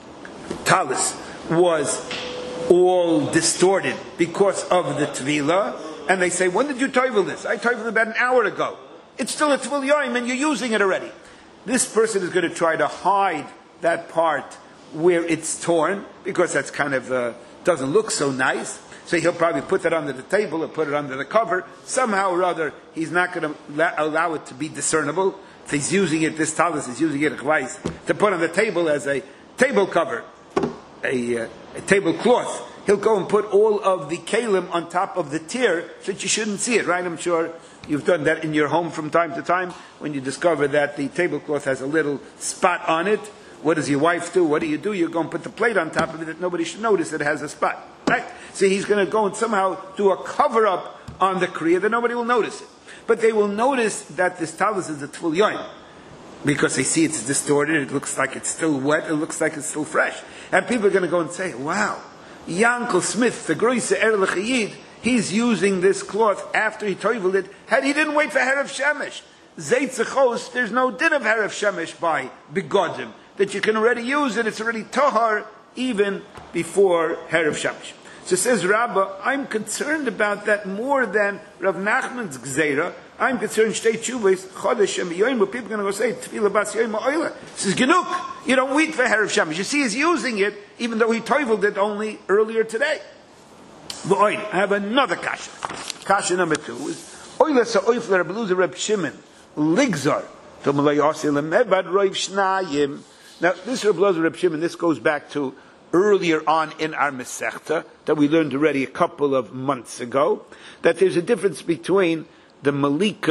talus was all distorted because of the tvila, and they say, when did you toivel this? I toiveled about an hour ago. It's still a tvil yoim, and you're using it already. This person is going to try to hide that part where it's torn, because that's kind of uh, doesn't look so nice. So he'll probably put that under the table or put it under the cover. Somehow or other, he's not going to allow it to be discernible. If he's using it, this talus is using it to put on the table as a table cover, a, uh, a tablecloth. He'll go and put all of the kalim on top of the tier so that you shouldn't see it, right? I'm sure you've done that in your home from time to time when you discover that the tablecloth has a little spot on it. What does your wife do? What do you do? You go and put the plate on top of it that nobody should notice it has a spot. Right? So he's going to go and somehow do a cover-up on the kriya that nobody will notice it. But they will notice that this talus is a tvul yoim, because they see it's distorted, it looks like it's still wet, it looks like it's still fresh. And people are going to go and say, wow, Yankel Smith, the Groise Er L'Chayid, he's using this cloth after he toiveled it, had he didn't wait for Herav Shemesh. Zeitzachos, there's no din of Herav Shemesh by Begodim, that you can already use it, it's already tahar, even before Herav Shemesh. So says Rabbah, I'm concerned about that more than Rav Nachman's Gzeira. I'm concerned, Shtei Tshuvos, Chodesh Shemiyoim, where people are going to go say, Tefillah Bas Yoim Ha'oila. Says, Genuk, you don't wait for Herav Shemesh. You see, he's using it, even though he toiveled it only earlier today. V'oin, I have another kasha. Kasha number two is, Oila Sa'oif L'Rab Eluzah Reb Shimon, Ligzar, Tomalay Yossi L'Mebad Roiv Shnayim. Now, this Reb Eluzah Reb Shimon, this goes back to earlier on in our Masechta, that we learned already a couple of months ago, that there's a difference between the Malika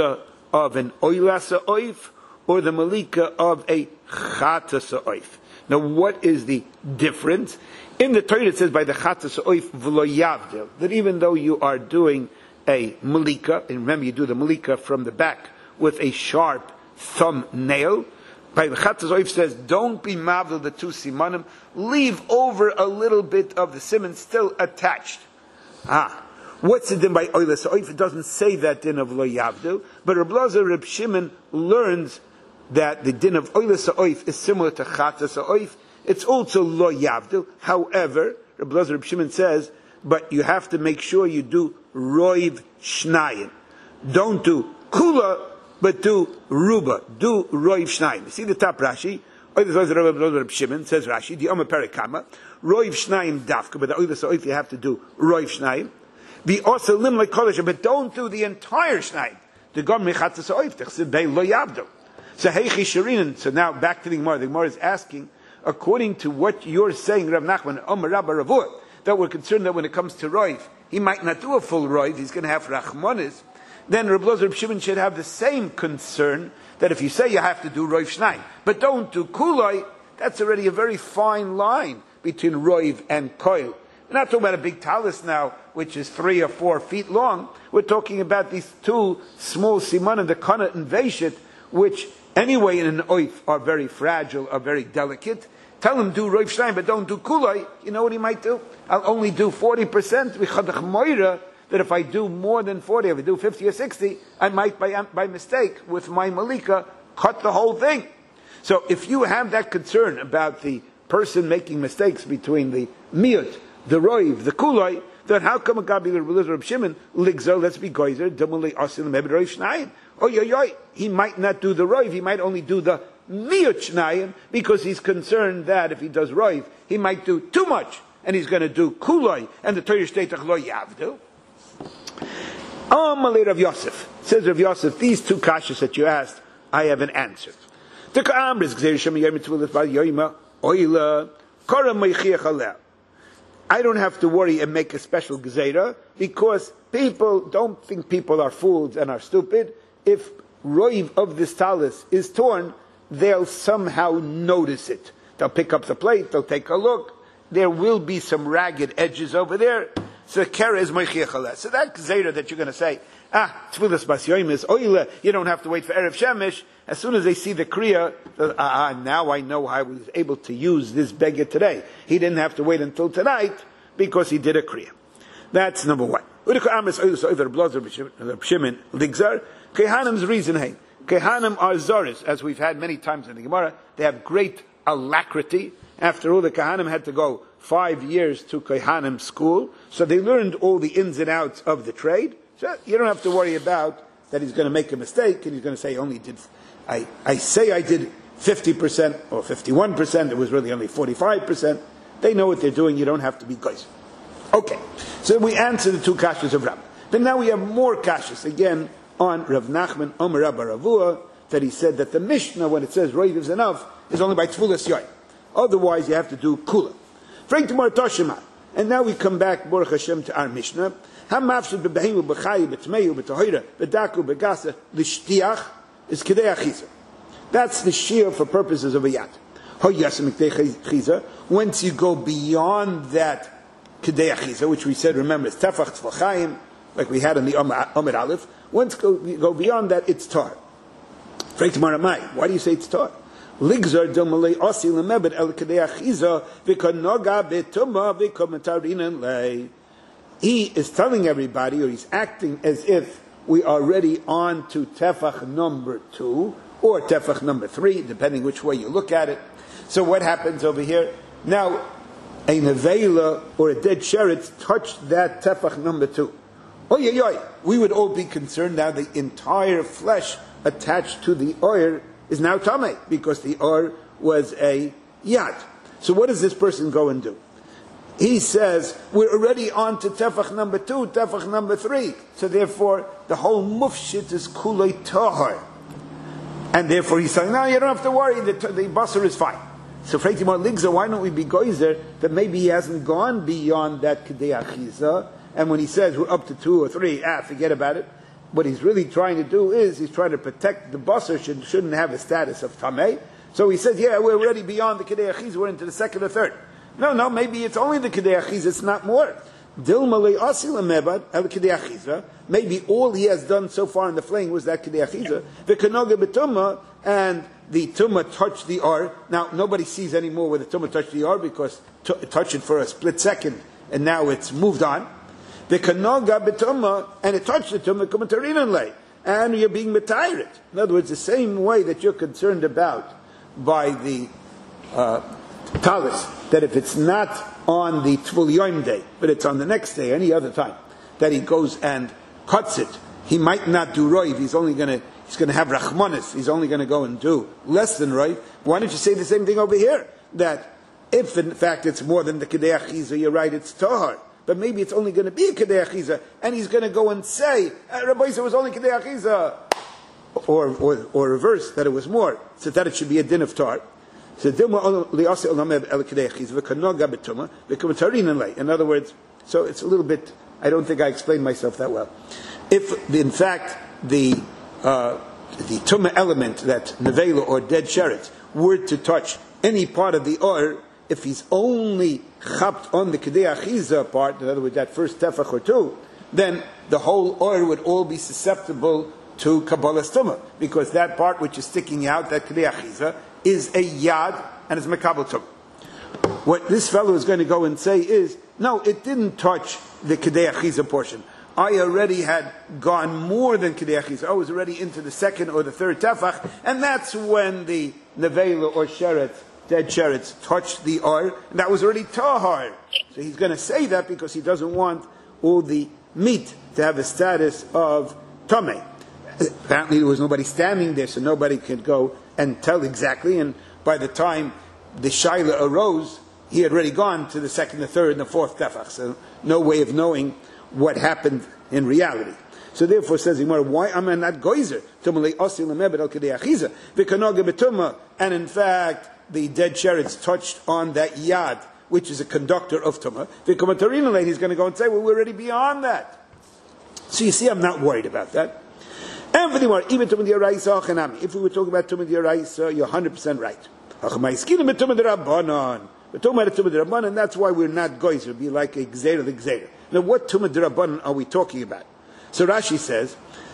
of an oilas oif or the malika of a chatas oif. Now, what is the difference? In the Torah it says by the chatas oif v'lo yavdil, that even though you are doing a malika, and remember you do the malika from the back with a sharp thumbnail, by the chatas oif says don't be mavdil the two simanim, leave over a little bit of the simon still attached. Ah, what's the din by oilas oif? It doesn't say that din of lo yavdil, but Reb Lazar Reb Shimon learns that the din of oilas oif is similar to chatas oif. It's also lo yavdil. However, Reb Lazar Reb Shimon says, but you have to make sure you do roiv shnayim. Don't do kula, but do ruba. Do roiv shnayim. You see the top Rashi? Oilas Lazar Reb Shimon says Rashi, the Omer Perikama, roiv shnayim dafka, but the oilas oif you have to do roiv shnayim. The also lim like kodesh, but don't do the entire shnayim. The gom mechatzas oif techsib bei lo yavdil. So heichi shirinin. So now back to the Gemara. The Gemara is asking, according to what you're saying, Rav Nachman, Omer Rabba Ravur, that we're concerned that when it comes to roiv, he might not do a full roiv, he's going to have rachmanis, then Reb Lazar Reb Shimon should have the same concern, that if you say you have to do roiv shnayim, but don't do kuloi, that's already a very fine line between roiv and koil. We're not talking about a big talus now, which is three or four feet long. We're talking about these two small simanim, the kana and veshit, which anyway in an oif are very fragile, are very delicate. Tell him do roiv shnayim, but don't do kuloi. You know what he might do? I'll only do forty percent. That if I do more than forty, if I do fifty or sixty, I might by, by mistake with my malika cut the whole thing. So if you have that concern about the person making mistakes between the miyut, the roiv, the kuloi, then how come a gabi Reb Shimon ligzer? Let's be goizer. Demuli asil mebed roiv shnayim. Oh yo yo, he might not do the roiv. He might only do the miyut shnayim because he's concerned that if he does roiv, he might do too much, and he's going to do kuloi, and the Torah shteitach lo yavdu. Amalei Rav Yosef says Rav Yosef, these two kashas that you asked, I have an answer. The ka'amris gzeir shem yom tzulas bal yoyma oila kora meichiach aleh. I don't have to worry and make a special gzeira because people don't think people are fools and are stupid. If roiv of this talis is torn, they'll somehow notice it. They'll pick up the plate, they'll take a look. There will be some ragged edges over there. So kera is meichiach aleh. So that gzeira that you're going to say, ah, tzulas bas yoyim is oila, you don't have to wait for erev shemesh. As soon as they see the kriya, ah, ah, now I know how I was able to use this beggar today. He didn't have to wait until tonight because he did a kriya. That's number one. Kehanim's reason, hey, Kehanim are zoris, as we've had many times in the Gemara. They have great alacrity. After all, the Kehanim had to go five years to Kehanim school, so they learned all the ins and outs of the trade. So you don't have to worry about that he's going to make a mistake and he's going to say, only did, I, I say I did fifty percent or fifty-one percent, it was really only forty-five percent. They know what they're doing, you don't have to be goyz. Okay, so we answer the two kashas of Rav. But now we have more kashas, again, on Rav Nachman, Omer Rabba Ravua, that he said that the Mishnah, when it says roiv is enough, is only by tfulas yoy. Otherwise, you have to do kula. Frank to Mar Toshima. And now we come back, Baruch Hashem, to our Mishnah. Hamafshad bebehimu b'chayi b'tmeyu b'tohira b'daku b'gasa l'shtiach is kidei achiza. That's the shear for purposes of a yat. Once you go beyond that kidei achiza, which we said, remember, it's tefach tzvachayim, like we had in the Amid Aleph. Once you go beyond that, it's tar. Frank to Mar Amai. Why do you say it's tar? Ligzar domalei osi lemebed el kidei achiza v'konoga b'tuma v'komentarinan lei. He is telling everybody, or he's acting as if we are already on to tefach number two, or tefach number three, depending which way you look at it. So what happens over here? Now, a nevela or a dead sheretz touched that tefach number two. Oh yeah, yeah. We would all be concerned now the entire flesh attached to the oir is now tamei, because the oir was a yad. So what does this person go and do? He says, we're already on to tefach number two, tefach number three. So therefore, the whole mufshit is kulei tahar. And therefore he's saying, no, you don't have to worry, the, the basar is fine. So Freitimar Ligza, why don't we be goizer that maybe he hasn't gone beyond that kidei achiza, and when he says we're up to two or three, ah, forget about it. what he's really trying to do is he's trying to protect the basar should, shouldn't have a status of tamei. So he says, yeah, we're already beyond the kedei achiz, we're into the second or third. No, no, maybe it's only the kedei achiz, it's not more. Maybe all he has done so far in the flame was that kedei achiza. The kanoga betuma, and the tumah touched the ar. Now nobody sees anymore where the tumah touched the ar because t- it touched it for a split second, and now it's moved on. The kanoga betuma, and it touched the tumah kumatarinanle, and you're being metired. In other words, the same way that you're concerned about by the uh, talis, that if it's not on the Tvul Yom day, but it's on the next day, any other time, that he goes and cuts it, he might not do roiv, he's only going to, he's going to have rachmanis, he's only going to go and do less than roiv. Why don't you say the same thing over here? That if in fact it's more than the kedei achiza, you're right, it's tahar. But maybe it's only going to be a kedei achiza, and he's going to go and say, eh, Rabbi said it was only kedei achiza. Or, or, or reverse, that it was more, so that it should be a din of tar. In other words, so it's a little bit, I don't think I explained myself that well. If, in fact, the uh, the tumah element, that nevela or dead sheretz, were to touch any part of the or, if he's only chapped on the kedei achiza part, in other words, that first tefach or two, then the whole or would all be susceptible to Kabbalah's tumah, because that part which is sticking out, that kedei achiza, is a yad and is mekabel tumah. What this fellow is going to go and say is, no, it didn't touch the kedei achiza portion. I already had gone more than kedei achiza. I was already into the second or the third tefach, and that's when the nevela or sheret, dead sherets, touched the or, and that was already tahar. So he's going to say that because he doesn't want all the meat to have a status of tameh. Apparently there was nobody standing there, so nobody could go and tell exactly, and by the time the shaila arose, he had already gone to the second, the third, and the fourth tefach, so no way of knowing what happened in reality. So therefore, says Gemara, why am I not goizer? And in fact, the dead sherets touched on that yad, which is a conductor of tumah. He's going to go and say, well, we're already beyond that. So you see, I'm not worried about that. And for the more, even Tumah D'Oraisa Chanami. If we were talking about Tumah D'Oraisa, you're one hundred percent right. We're talking about Tumah D'Rabbanan. We're talking about Tumah D'Rabbanan, and that's why we're not goyzer. It'd be like a Gzeir the Gzeir. Now, what Tumah D'Rabbanan are we talking about? So Rashi says,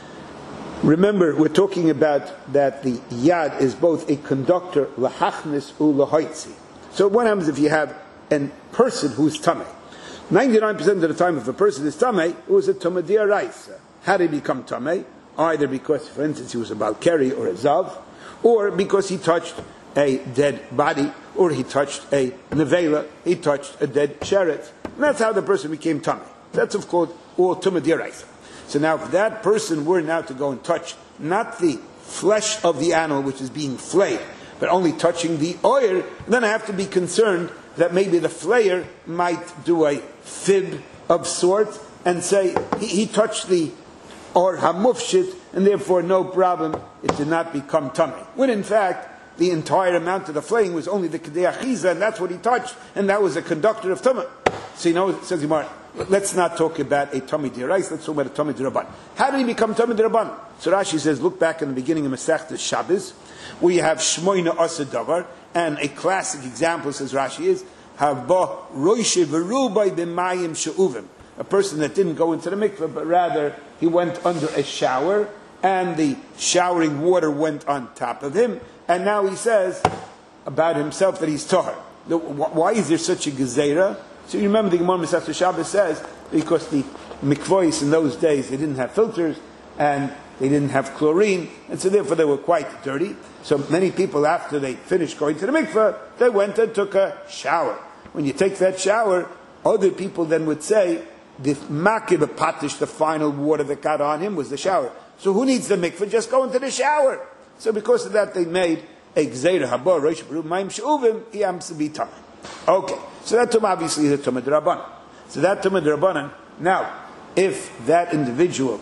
remember, we're talking about that the Yad is both a conductor, L'Hachnis U L'Hoitzi. So what happens if you have a person who's Tameh? ninety-nine percent of the time, if a person is Tameh, it was a Tumah D'Oraisa. How did he become Tameh? Either because, for instance, he was a Balkari or a Zav, or because he touched a dead body, or he touched a Nevela, he touched a dead Sheret. And that's how the person became Tameh. That's, of course, all Tumah D'Oraisa. So now, if that person were now to go and touch not the flesh of the animal which is being flayed, but only touching the oil, then I have to be concerned that maybe the flayer might do a fib of sorts and say, he, he touched the or hamufshit, and therefore no problem, it did not become tummy. When in fact, the entire amount of the flame was only the kedei achiza, and that's what he touched, and that was a conductor of tumah. So you know, it says Gemara, let's not talk about a tummy d'oraisa, let's talk about a tummy d'rabban. How did he become tummy d'rabban? So Rashi says, look back in the beginning of Masechtas Shabbos, where you have shmoina asa davar, and a classic example, says Rashi, is hava roishe v'rubai b'mayim she'uvim. A person that didn't go into the mikveh, but rather he went under a shower, and the showering water went on top of him, and now he says about himself that he's tahor. Why is there such a gezeira? So you remember the Gemara Masechtas Shabbos says, because the mikvahs in those days, they didn't have filters, and they didn't have chlorine, and so therefore they were quite dirty. So many people, after they finished going to the mikveh, they went and took a shower. When you take that shower, other people then would say, the makib patish, the final water that got on him, was the shower. So who needs the mikveh? Just go into the shower. So because of that, they made a gzeira haba rosh b'ru ma'im she'uvim yams b'tam. Okay, so that tumah obviously is a tumah d'rabbanan. So that tumah d'rabbanan. Now, if that individual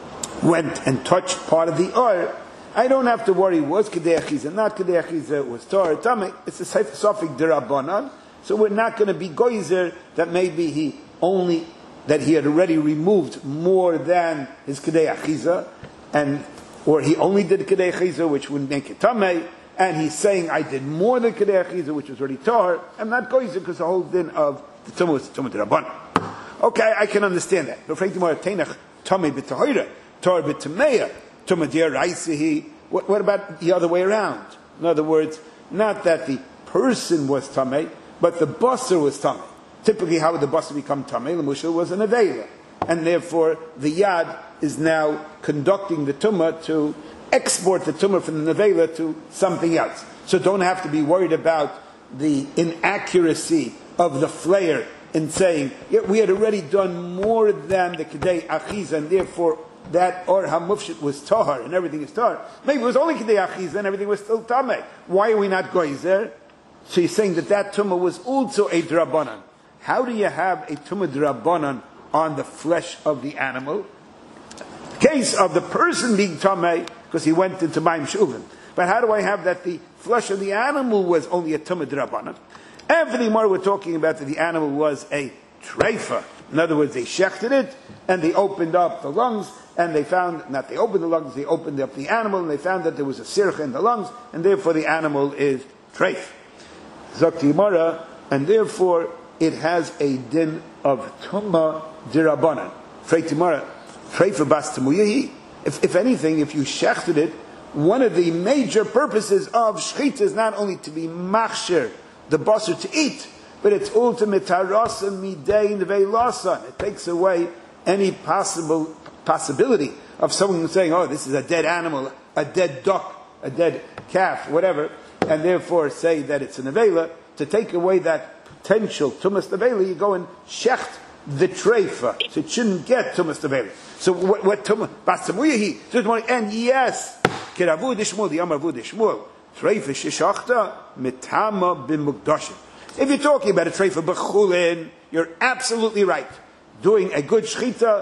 went and touched part of the oil, I don't have to worry. Was kedei achiza, not kedei achiza, was tar tameh. It's a suffix d'rabbanan. So we're not going to be goizer that maybe he only that he had already removed more than his Kedei Achiza, and or he only did Kedei Achiza, which would make it Tamei, and he's saying, I did more than Kedei Achiza, which was already Tar, I'm not going to, because the whole din of the Tumah was Tumah D'Rabbanan. Okay, I can understand that. But frankly, more Teinach Tamei b'Tahira, Tar b'Tameya, Tumah D'Raisihi. What about the other way around? In other words, not that the person was Tamei, but the Basar was Tamei. Typically, how would the Basar become Tamei? The Mushal was an Avela. And therefore, the Yad is now conducting the Tumah to export the Tumah from the Nevela to something else. So don't have to be worried about the inaccuracy of the flayer in saying, yeah, we had already done more than the Kedei Achiza, and therefore that Or HaMufshit was Tahar, and everything is Tahar. Maybe it was only Kedei Achiza, and everything was still Tameh. Why are we not Goizer? So he's saying that that Tumah was also a D'Rabbanan. How do you have a Tumah D'Rabbanan on the flesh of the animal? Case of the person being Tameh, because he went into Maim Shuvin. But how do I have that the flesh of the animal was only a Tumah D'Rabbanan? And for the Gemara, we're talking about that the animal was a treifa. In other words, they shechted it, and they opened up the lungs, and they found, not they opened the lungs, they opened up the animal, and they found that there was a sircha in the lungs, and therefore the animal is treif. Zakti Gemara, and therefore it has a din of Tumah D'Rabbanan. Freit Gemara, treifa bas temuyahi. If, if anything, if you shechted it, one of the major purposes of shechita is not only to be machsher, the basar to eat, but it's ultimate tarasa midei nevei lasan. It takes away any possible possibility of someone saying, "Oh, this is a dead animal, a dead duck, a dead calf, whatever," and therefore say that it's a nevela. To take away that potential tumas nevela, you go and shecht the treifa, so it shouldn't get tumas nevela. So what? What tumas basamuyahi? And yes, kiravu dishmul, the amavu dishmul. Treifa shishachta mitama b'mukdashim. If you're talking about a treifa b'chulin, you're absolutely right. Doing a good shchita,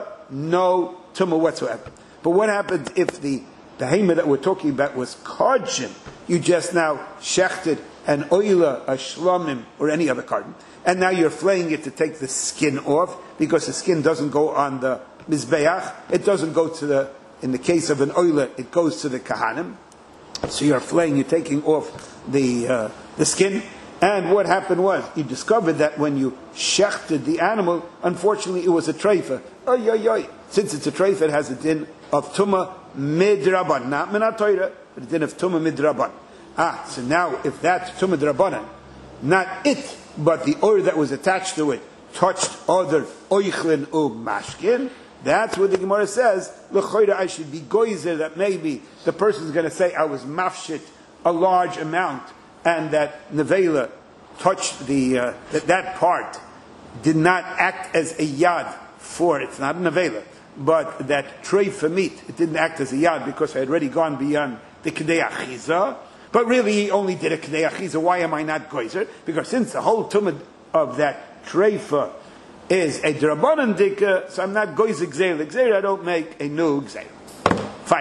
no tumah whatsoever. But what happens if the behemah that we're talking about was kardshin? You just now shechted an oila, a shlamim, or any other kardan, and now you're flaying it to take the skin off, because the skin doesn't go on the mizbeach, it doesn't go to the, in the case of an oila, it goes to the kahanim. So you're flaying, you're taking off the uh, the skin. And what happened was, you discovered that when you shechted the animal, unfortunately it was a treifa. Oy, oy, oy. Since it's a treifa, it has a din of tumah midraban, not minat Torah, but a din of tumah midraban. Ah, so now if that's tumah drabanan, not it, but the oil that was attached to it, touched other oichlin u mashkin, that's what the Gemara says, l'choira, I should be goizer, that maybe the person's going to say, I was mafshit a large amount, and that nevela touched the, uh, that that part did not act as a yad for it. It's not a nevela, but that tray for meat, it didn't act as a yad because I had already gone beyond the kedei achiza. But really, he only did a kedei achiza. Why am I not goizer? Because since the whole tumah of that treifa is a drabanan dika, so I'm not goizer gzeir. Gzeir, I don't make a new gzeir. Fine.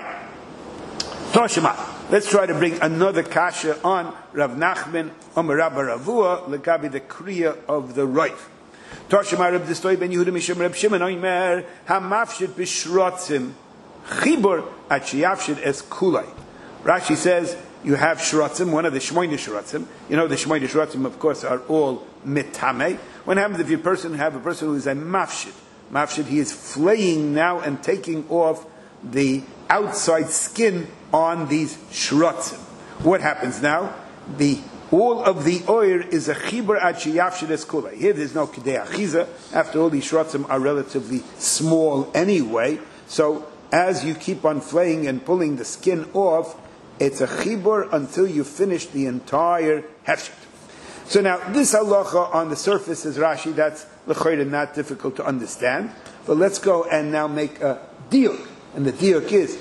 Toshima. Let's try to bring another kasha on Rav Nachman Omer Rabba Ravua legabi the kriya of the roif. Toshima Rav Distoy ben Yehuda Mishum Rav Shimon Omer hamafshit b'shrotzim chibur at sheyafshit es kulay. Rashi says you have shrotzim, one of the shmoyne shrotzim. You know the shmoyne shrotzim, of course, are all mitame. What happens if you person have a person who is a mafshit? Mafshit, he is flaying now and taking off the outside skin on these shrotzim. What happens now? The all of the oil is a chibur at sheyafshit es kulay. Here there's no kedei achiza. After all, these shrotzim are relatively small anyway. So as you keep on flaying and pulling the skin off, it's a chibur until you finish the entire hefshet. So now, this halacha on the surface is Rashi, that's l'chayra not difficult to understand. But let's go and now make a diuk. And the diuk is,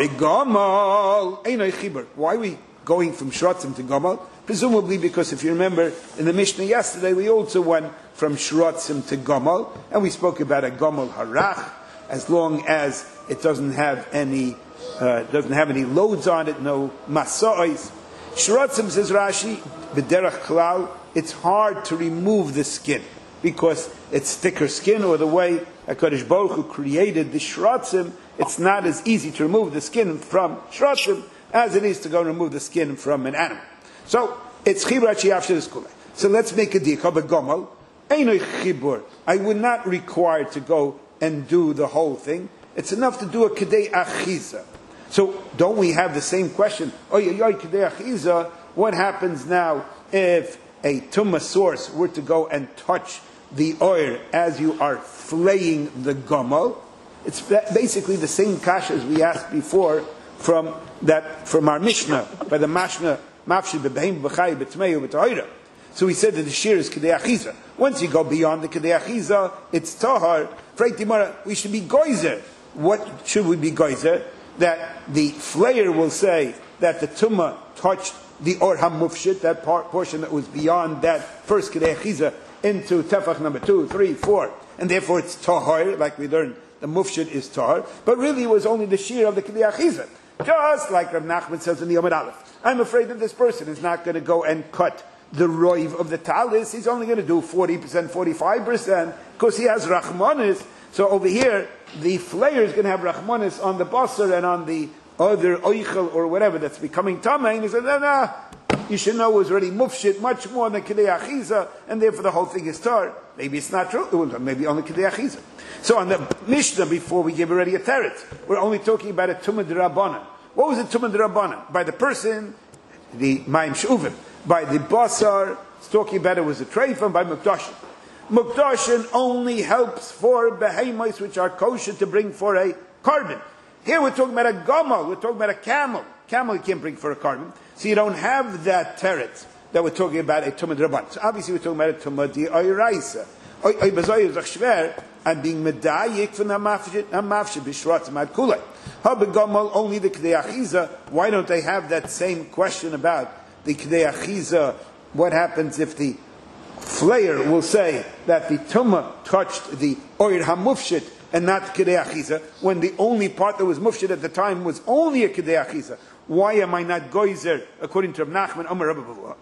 ha-begamal einay chibur. Why are we going from shrotzim to gamal? Presumably because if you remember, in the Mishnah yesterday, we also went from shrotzim to gamal. And we spoke about a gamal harach, as long as it doesn't have any Uh, doesn't have any loads on it, no masa'is. Shrotzim, says Rashi, b'derech klal, it's hard to remove the skin. because it's thicker skin, or the way HaKadosh Baruch Hu created the shratzim, it's not as easy to remove the skin from shratzim as it is to go and remove the skin from an animal. So it's chibur sheyafshir eskulei. So let's make a deal. Gomal, einoi chibur. I would not require to go and do the whole thing. It's enough to do a kedei achiza. So don't we have the same question? Oh, yoy kedei achiza. What happens now if a tumah source were to go and touch the oil as you are flaying the gomal? It's basically the same kasha as we asked before from that from our Mishnah by the Mashna Mafshid bebeim b'chay b'tmeu b'tahira. So we said that the shear is kedei achiza. Once you go beyond the kedei achiza, it's tahar. We should be goizer. What should we be goizer? That the flayer will say that the tumah touched the or hamufshit, that part, portion that was beyond that first kedei achiza, into tefach number two, three, four, and therefore it's tahar, like we learned. The mufshit is tahar, but really it was only the shear of the kedei achiza. Just like Rav Nachman says in the Yomad Aleph, I'm afraid that this person is not going to go and cut the roiv of the talis. He's only going to do forty percent, forty-five percent, because he has rachmanis. So over here, the flayer is going to have rachmanis on the basar and on the other oichel or whatever that's becoming tamei. And he said, no, no, you should know it was already mufshit much more than kedei achiza, and therefore the whole thing is tar. Maybe it's not true. It was maybe only kedei achiza. So on the Mishnah, before we give already a teret, we're only talking about a tumah d'Rabbanan. What was a tumah d'Rabbanan? By the person, the ma'im shuvim. By the basar, it's talking about it was a treifah. By mukdashin. Mukdashin only helps for behemoths which are kosher to bring for a carbon. Here we're talking about a gamal, we're talking about a camel. Camel you can't bring for a carbon. So you don't have that teret that we're talking about a tumah d'Rabbanan. So obviously we're talking about a tumah d'Oraisa. Oy bazoy is achshver, and being medayik from the mafshid b'shratzim ad kulei. Habegamal only the kedei achiza. Why don't they have that same question about the kedei achiza? What happens if the flayer will say that the tumah touched the oir hamufshit and not kedei achiza, when the only part that was mufshit at the time was only a kedei achiza? Why am I not goizer according to Rav Nachman Amar Rabba Bavua?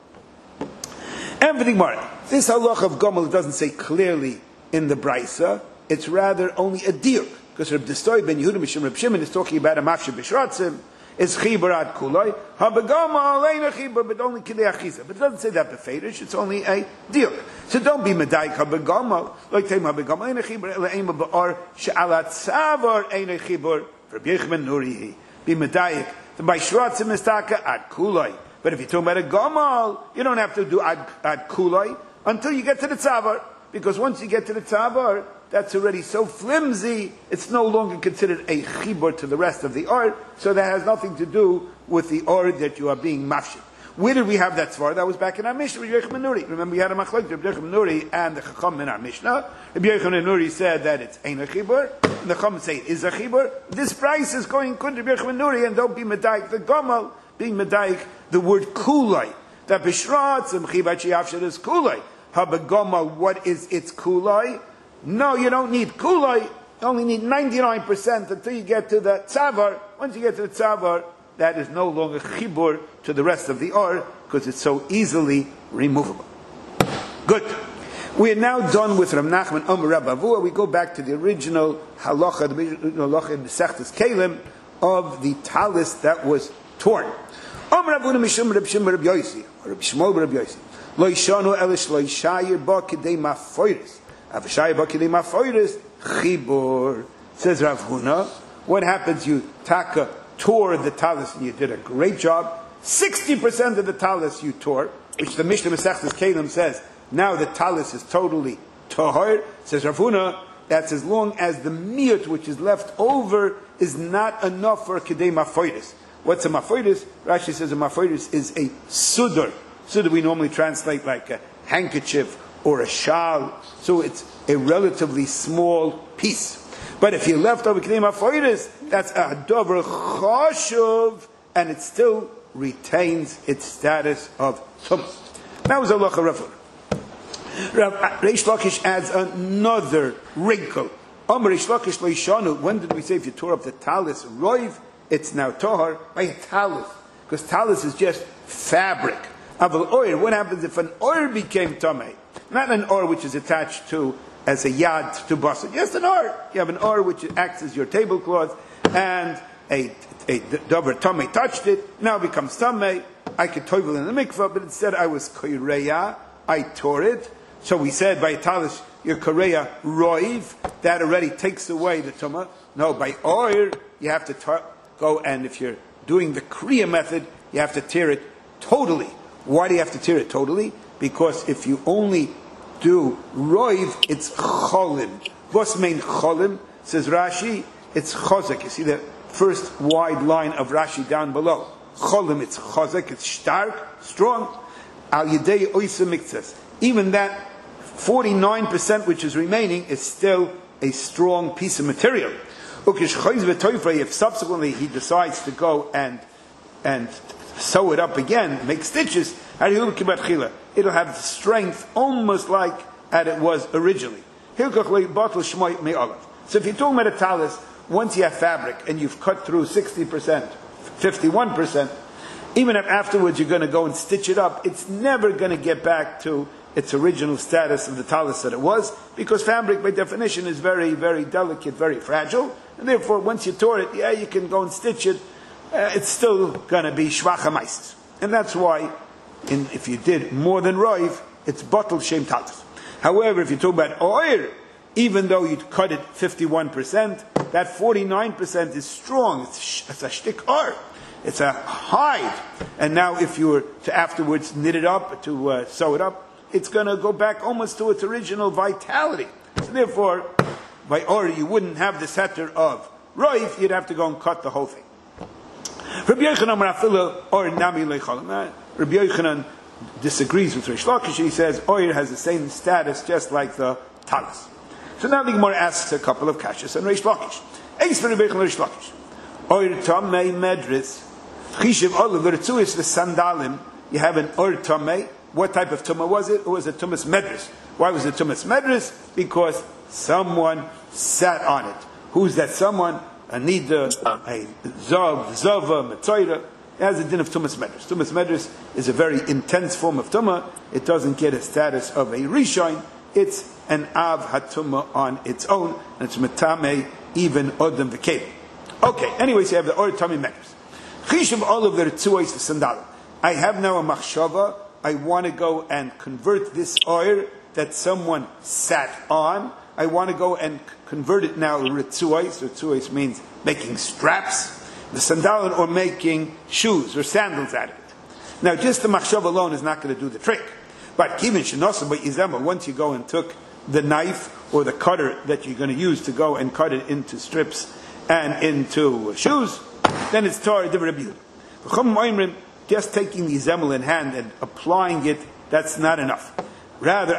Everything more. This halach of Gomel doesn't say clearly in the Brisa. It's rather only a deal. Because Reb Destoy ben Yehuda Mishum Reb Shimon is talking about a mafsheh b'shratzim. It's chibur ad kuloi. Ha-begomel ain't a chibur, but only kedei achiza. But it doesn't say that b'feidish. It's only a deal. So don't be medayik ha-begomel. Like teim ha-begomel ain't a chibur. Ela eima ba'or she'alat tzavar ain't a chibur. Reb Yechman Nurihi. Be medayik. By shratzim is taka ad kuloi. But if you're talking about a gomal, you don't have to do ad, ad kuloi until you get to the tzavar. Because once you get to the tzavar, that's already so flimsy, it's no longer considered a chibur to the rest of the art, so that has nothing to do with the art that you are being mafshid. Where did we have that tzvar? That was back in our Mishnah, Rabbi Yochanan Nuri. Remember, we had a machlok, Rabbi Yochanan Nuri and the Chacham in our Mishnah. Rabbi Yochanan Nuri said that it's ain't a chibur, and the Chacham say it is a chibur. This price is going, couldn't Rabbi Yochanan Nuri, and don't be medayik the gomal, being medayik the word kulai. That b'shratz and chibat sheyafshir is kulai. Ha-begomal, what is its kulai? No, you don't need kulai. You only need ninety-nine percent until you get to the tzavar. Once you get to the tzavar, that is no longer chibur to the rest of the or, because it's so easily removable. Good. We are now done with Rav Nachman Amar Rabba Bavua. We go back to the original halacha, the original halacha in the Sechtes Kelim of the talis that was torn. Amar Rabuna Mishum Reb Shimon Reb Yosi, or Reb Shmuel Reb Yosi. Lo yishanu elish lo yishayir ba kidei mafoiris. Avishayir ba kidei mafoiris chibur. Says Rav Huna, what happens? You taka tore the talis and you did a great job. Sixty percent of the talis you tore, which the Mishnah Masechtas Kelim says now the talis is totally tahor. Says Rav Huna, that's as long as the miyut which is left over is not enough for a kidei mafoiris. What's a mafoiris? Rashi says a mafoiris is a sudar. Sudar we normally translate like a handkerchief or a shawl. So it's a relatively small piece. But if you left over kidei mafoiris, that's a dover chashuv, and it still retains its status of tumah. That was a locha Rav. Reish Lakish adds another wrinkle. Amar Reish Lakish lo yishanu. When did we say if you tore up the talis roiv, it's now tahar by a talis, because talis is just fabric. Aval oir, what happens if an oir became tamei? Not an or which is attached to as a yad to basar. Just an or. You have an or which acts as your tablecloth, and a a davar tamei touched it. Now it becomes tamei. I could toivel in the mikvah, but instead I was koireya. I tore it. So we said by talis your koreya roiv. That already takes away the tumah. No, by or you have to tar- go, and if you're doing the kriya method, you have to tear it totally. Why do you have to tear it totally? Because if you only do roiv, it's cholim. What's main cholim? Says Rashi, it's chozek. You see the first wide line of Rashi down below. Cholim, it's chozek, it's stark, strong. Al yedei oisa miktzas. Even that forty-nine percent which is remaining is still a strong piece of material. If subsequently he decides to go and and sew it up again, make stitches, it'll have the strength almost like as it was originally. So if you're talking about a talis, once you have fabric and you've cut through sixty percent, fifty-one percent, even if afterwards you're going to go and stitch it up, it's never going to get back to its original status of the talis that it was, because fabric by definition is very, very delicate, very fragile, and therefore once you tore it, yeah, you can go and stitch it, uh, it's still going to be shvacha maisis. And that's why in, if you did more than roiv, it's bottle shem talis. However, if you talk about oir, even though you'd cut it fifty-one percent, that forty-nine percent is strong. It's, it's a shtik or. It's a hide. And now if you were to afterwards knit it up, to uh, sew it up, it's going to go back almost to its original vitality. So therefore, by or you wouldn't have the setter of roif, you'd have to go and cut the whole thing. Rabbi Yochanan or nami lecholim. Rabbi Yochanan disagrees with Rish Lakish. He says oir has the same status just like the talis. So now the Gemara asks a couple of kashas on Rish Lakish. Eis for Rabbi Yochanan Rish Lakish. Oir tamei medris. Chishiv olav v'ritzuis v'sandalim. You have an oir tamei. What type of tumah was it? It was a tumas medris. Why was it tumas medris? Because someone sat on it. Who's that someone? Anida, a zav, zava, metzoira. It has a din of tumas medris. Tumas medris is a very intense form of tumah. It doesn't get a status of a rishon. It's an av hatumah on its own, and it's metame even odem v'kev. Okay. Anyways, you have the or tami medris. Chishav all of the ritzuos v'sandalim. I have now a machshava. I want to go and convert this oil that someone sat on. I want to go and convert it now to ritzuos. Ritzuos means making straps. The sandalin, or making shoes or sandals out of it. Now, just the machshav alone is not going to do the trick. But kivin shenosa b'yizema, once you go and took the knife or the cutter that you're going to use to go and cut it into strips and into shoes, then it's Torah divrei Yehuda. Just taking the zemel in hand and applying it, that's not enough. Rather,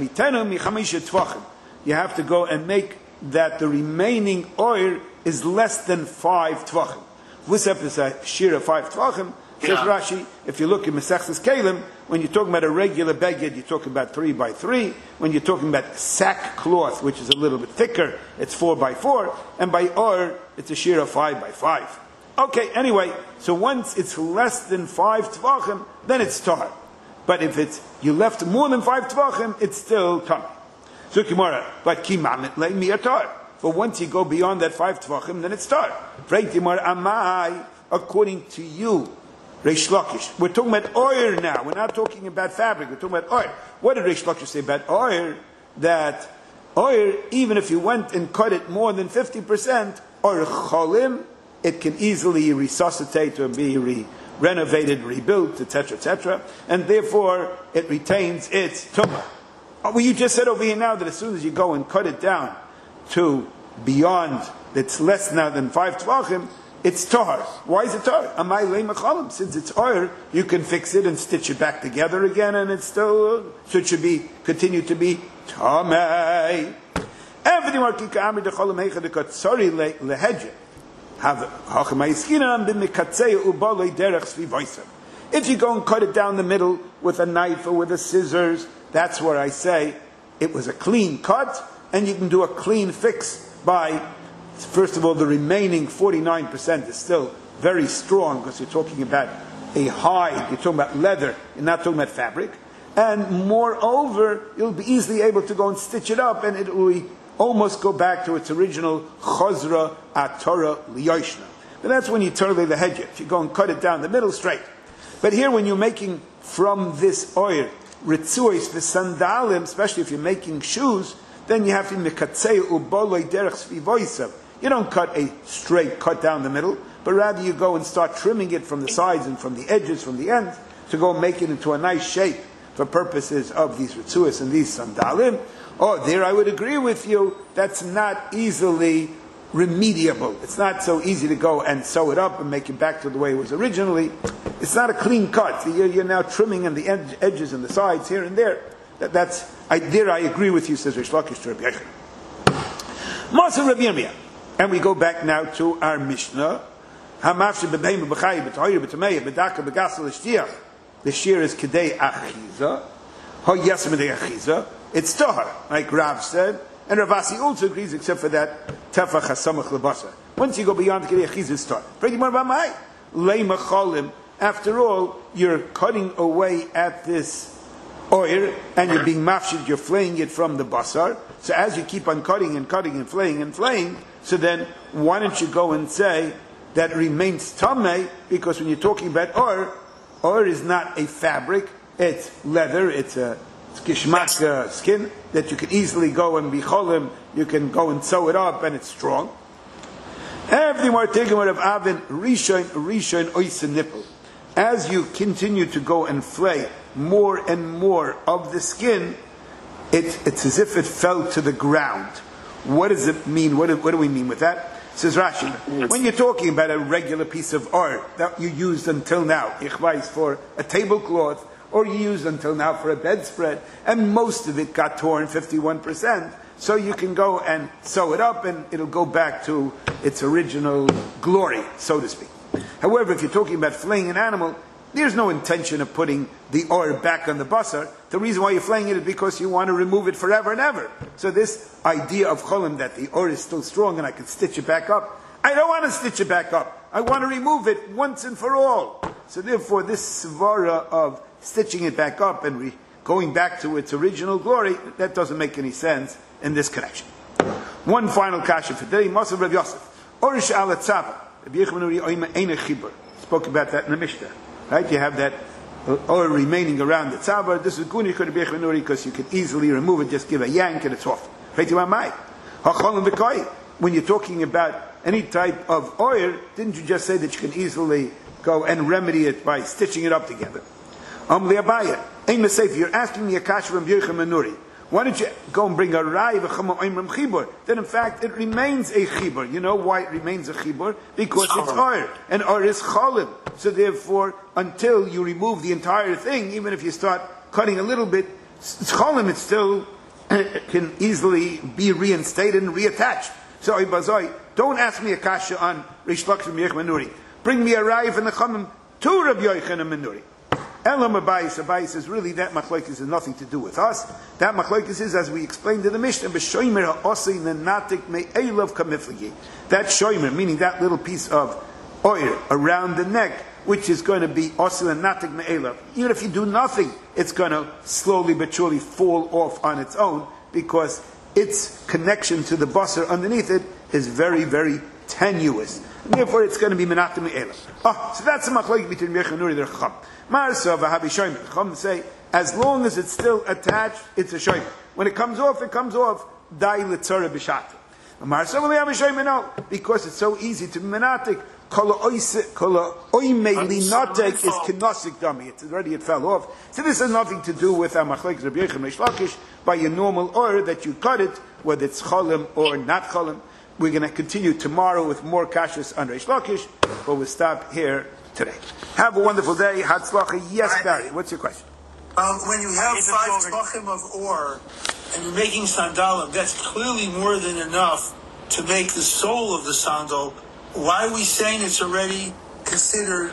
you have to go and make that the remaining oil is less than five tvachim. Vusep is a shir of five tvachim. Says Rashi, if you look at Mesechus Kelim, when you're talking about a regular beged, you're talking about three by three. When you're talking about sack cloth, which is a little bit thicker, it's four by four. And by or, it's a shir of five by five. Okay, anyway, so once it's less than five tvachim, then it's tar. But if it's you left more than five tvachim, it's still tar. So Gemara, but kimamit le mi tar. But once you go beyond that five tvachim, then it's tar. Freit Gemara amai, according to you, Reish Lakish. We're talking about oil now. We're not talking about fabric. We're talking about oil. What did Reish Lakish say about oil? That oil, even if you went and cut it more than fifty percent, or cholim, it can easily resuscitate or be re- renovated, rebuilt, et cetera, et cetera, and therefore it retains its tumah. Well, you just said over here now that as soon as you go and cut it down to beyond, it's less now than five tvachim, it's tahar. Why is it tahar? Amai le'machalim. Since it's oil, you can fix it and stitch it back together again, and it's still, so it should be, continue to be tamei. Everything what kika amri decholim heicha dekatzori lehedje. If you go and cut it down the middle with a knife or with a scissors, that's where I say it was a clean cut, and you can do a clean fix by, first of all, the remaining forty-nine percent is still very strong because you're talking about a hide, you're talking about leather, you're not talking about fabric. and moreover, you'll be easily able to go and stitch it up, and it will almost go back to its original chozra atorah liyoshna. But that's when you turn the hedge. If you go and cut it down the middle straight. But here, when you're making from this oil ritzuos the sandalim, especially if you're making shoes, then you have to mekatzei uboloi derech svivoisav. You don't cut a straight cut down the middle, but rather you go and start trimming it from the sides and from the edges, from the ends, to go make it into a nice shape for purposes of these ritzuos and these sandalim. Oh, there I would agree with you. That's not easily remediable. It's not so easy to go and sew it up and make it back to the way it was originally. It's not a clean cut. You're, you're now trimming on the ed- edges and the sides here and there. That, that's I, there I agree with you, says Rish Lakish to Rabbi Yochanan. Masa Rabbi Yirmiyah. And we go back now to our Mishnah. Hamafshe b'beim b'chai b'toyer b'tamei b'daka b'gasel l'shtiach. The shear is kedei achiza. Ho yasem kedei achiza. It's tahar, like Rav said, and Ravasi also agrees, except for that tefach hasamach lebasa. Once you go beyond kedei achiza, it's tahar. Pretty more about my leima cholim. After all, you're cutting away at this oil, and you're being mafshid. You're flaying it from the basar. So as you keep on cutting and cutting and flaying and flaying, so then why don't you go and say that it remains tamei? Because when you're talking about or, or is not a fabric; it's leather. It's a it's kishmak uh, skin that you can easily go and be cholim. You can go and sew it up, and it's strong. Everything we're taking out of Avin rishon rishon oisen nipple. As you continue to go and flay more and more of the skin, it, it's as if it fell to the ground. What does it mean? What do, what do we mean with that? Says Rashi, when you're talking about a regular piece of art that you used until now, ichvais for a tablecloth, or you used until now for a bedspread, and most of it got torn fifty-one percent, so you can go and sew it up and it'll go back to its original glory, so to speak. However, if you're talking about flaying an animal, there's no intention of putting the oil back on the basar. The reason why you're flaying it is because you want to remove it forever and ever. So this idea of cholim, that the oil is still strong and I can stitch it back up, I don't want to stitch it back up. I want to remove it once and for all. So therefore, this svara of stitching it back up and re- going back to its original glory, that doesn't make any sense in this connection. One final kasha for today, Masav Rav Yosef. Orish ala tzava. Spoke about that in the Mishnah. Right? You have that oil remaining around the tzabar. This is good because you can easily remove it, just give a yank and it's off. When you're talking about any type of oil, didn't you just say that you can easily go and remedy it by stitching it up together? You're asking me a kasha from Yochanan Menuri. Why don't you go and bring a rai v'chama oimrim chibur? Then in fact it remains a chibur. You know why it remains a chibur? Because it's or, and or is cholim. So therefore, until you remove the entire thing, even if you start cutting a little bit, it's cholim. It still can easily be reinstated and reattached. So ibazoi, don't ask me a kasha on Rish Lakish from Yochanan Menuri. Bring me a rai from the chamim to Rabbi Yochanan Menuri. Elam Abayis, Abayis says really that machlokes has nothing to do with us. That machlokes is, as we explained in the Mishnah, b'shoimer ha'osei nenatik me'elav kamifligi. That shoimer, meaning that little piece of oil around the neck, which is going to be osei nenatik me'elav. Even if you do nothing, it's going to slowly but surely fall off on its own because its connection to the basar underneath it is very, very tenuous. And therefore, it's going to be menatim me'elav. Oh, so that's the machlokes between Yochanan Menuri and the Chacham. Marsa v'habi shoymer. Chacham say, as long as it's still attached, it's a shoymer. When it comes off, it comes off. Dai litzara b'shat. Marsa v'habi shoymer, no, because it's so easy to be menatik. Kol oimei linatek is kinosik dami. It's already it fell off. So this has nothing to do with Machlokes Rabbi Yochanan Rish Lakish by your normal oil that you cut it, whether it's cholim or not cholim. We're going to continue tomorrow with more kashas on Rish Lakish, but we'll stop here today. Have a wonderful day. Hatzlacha. Yes, Barry. What's your question? Um, when you have five tvachim of ore and you're making sandalim, that's clearly more than enough to make the sole of the sandal. Why are we saying it's already considered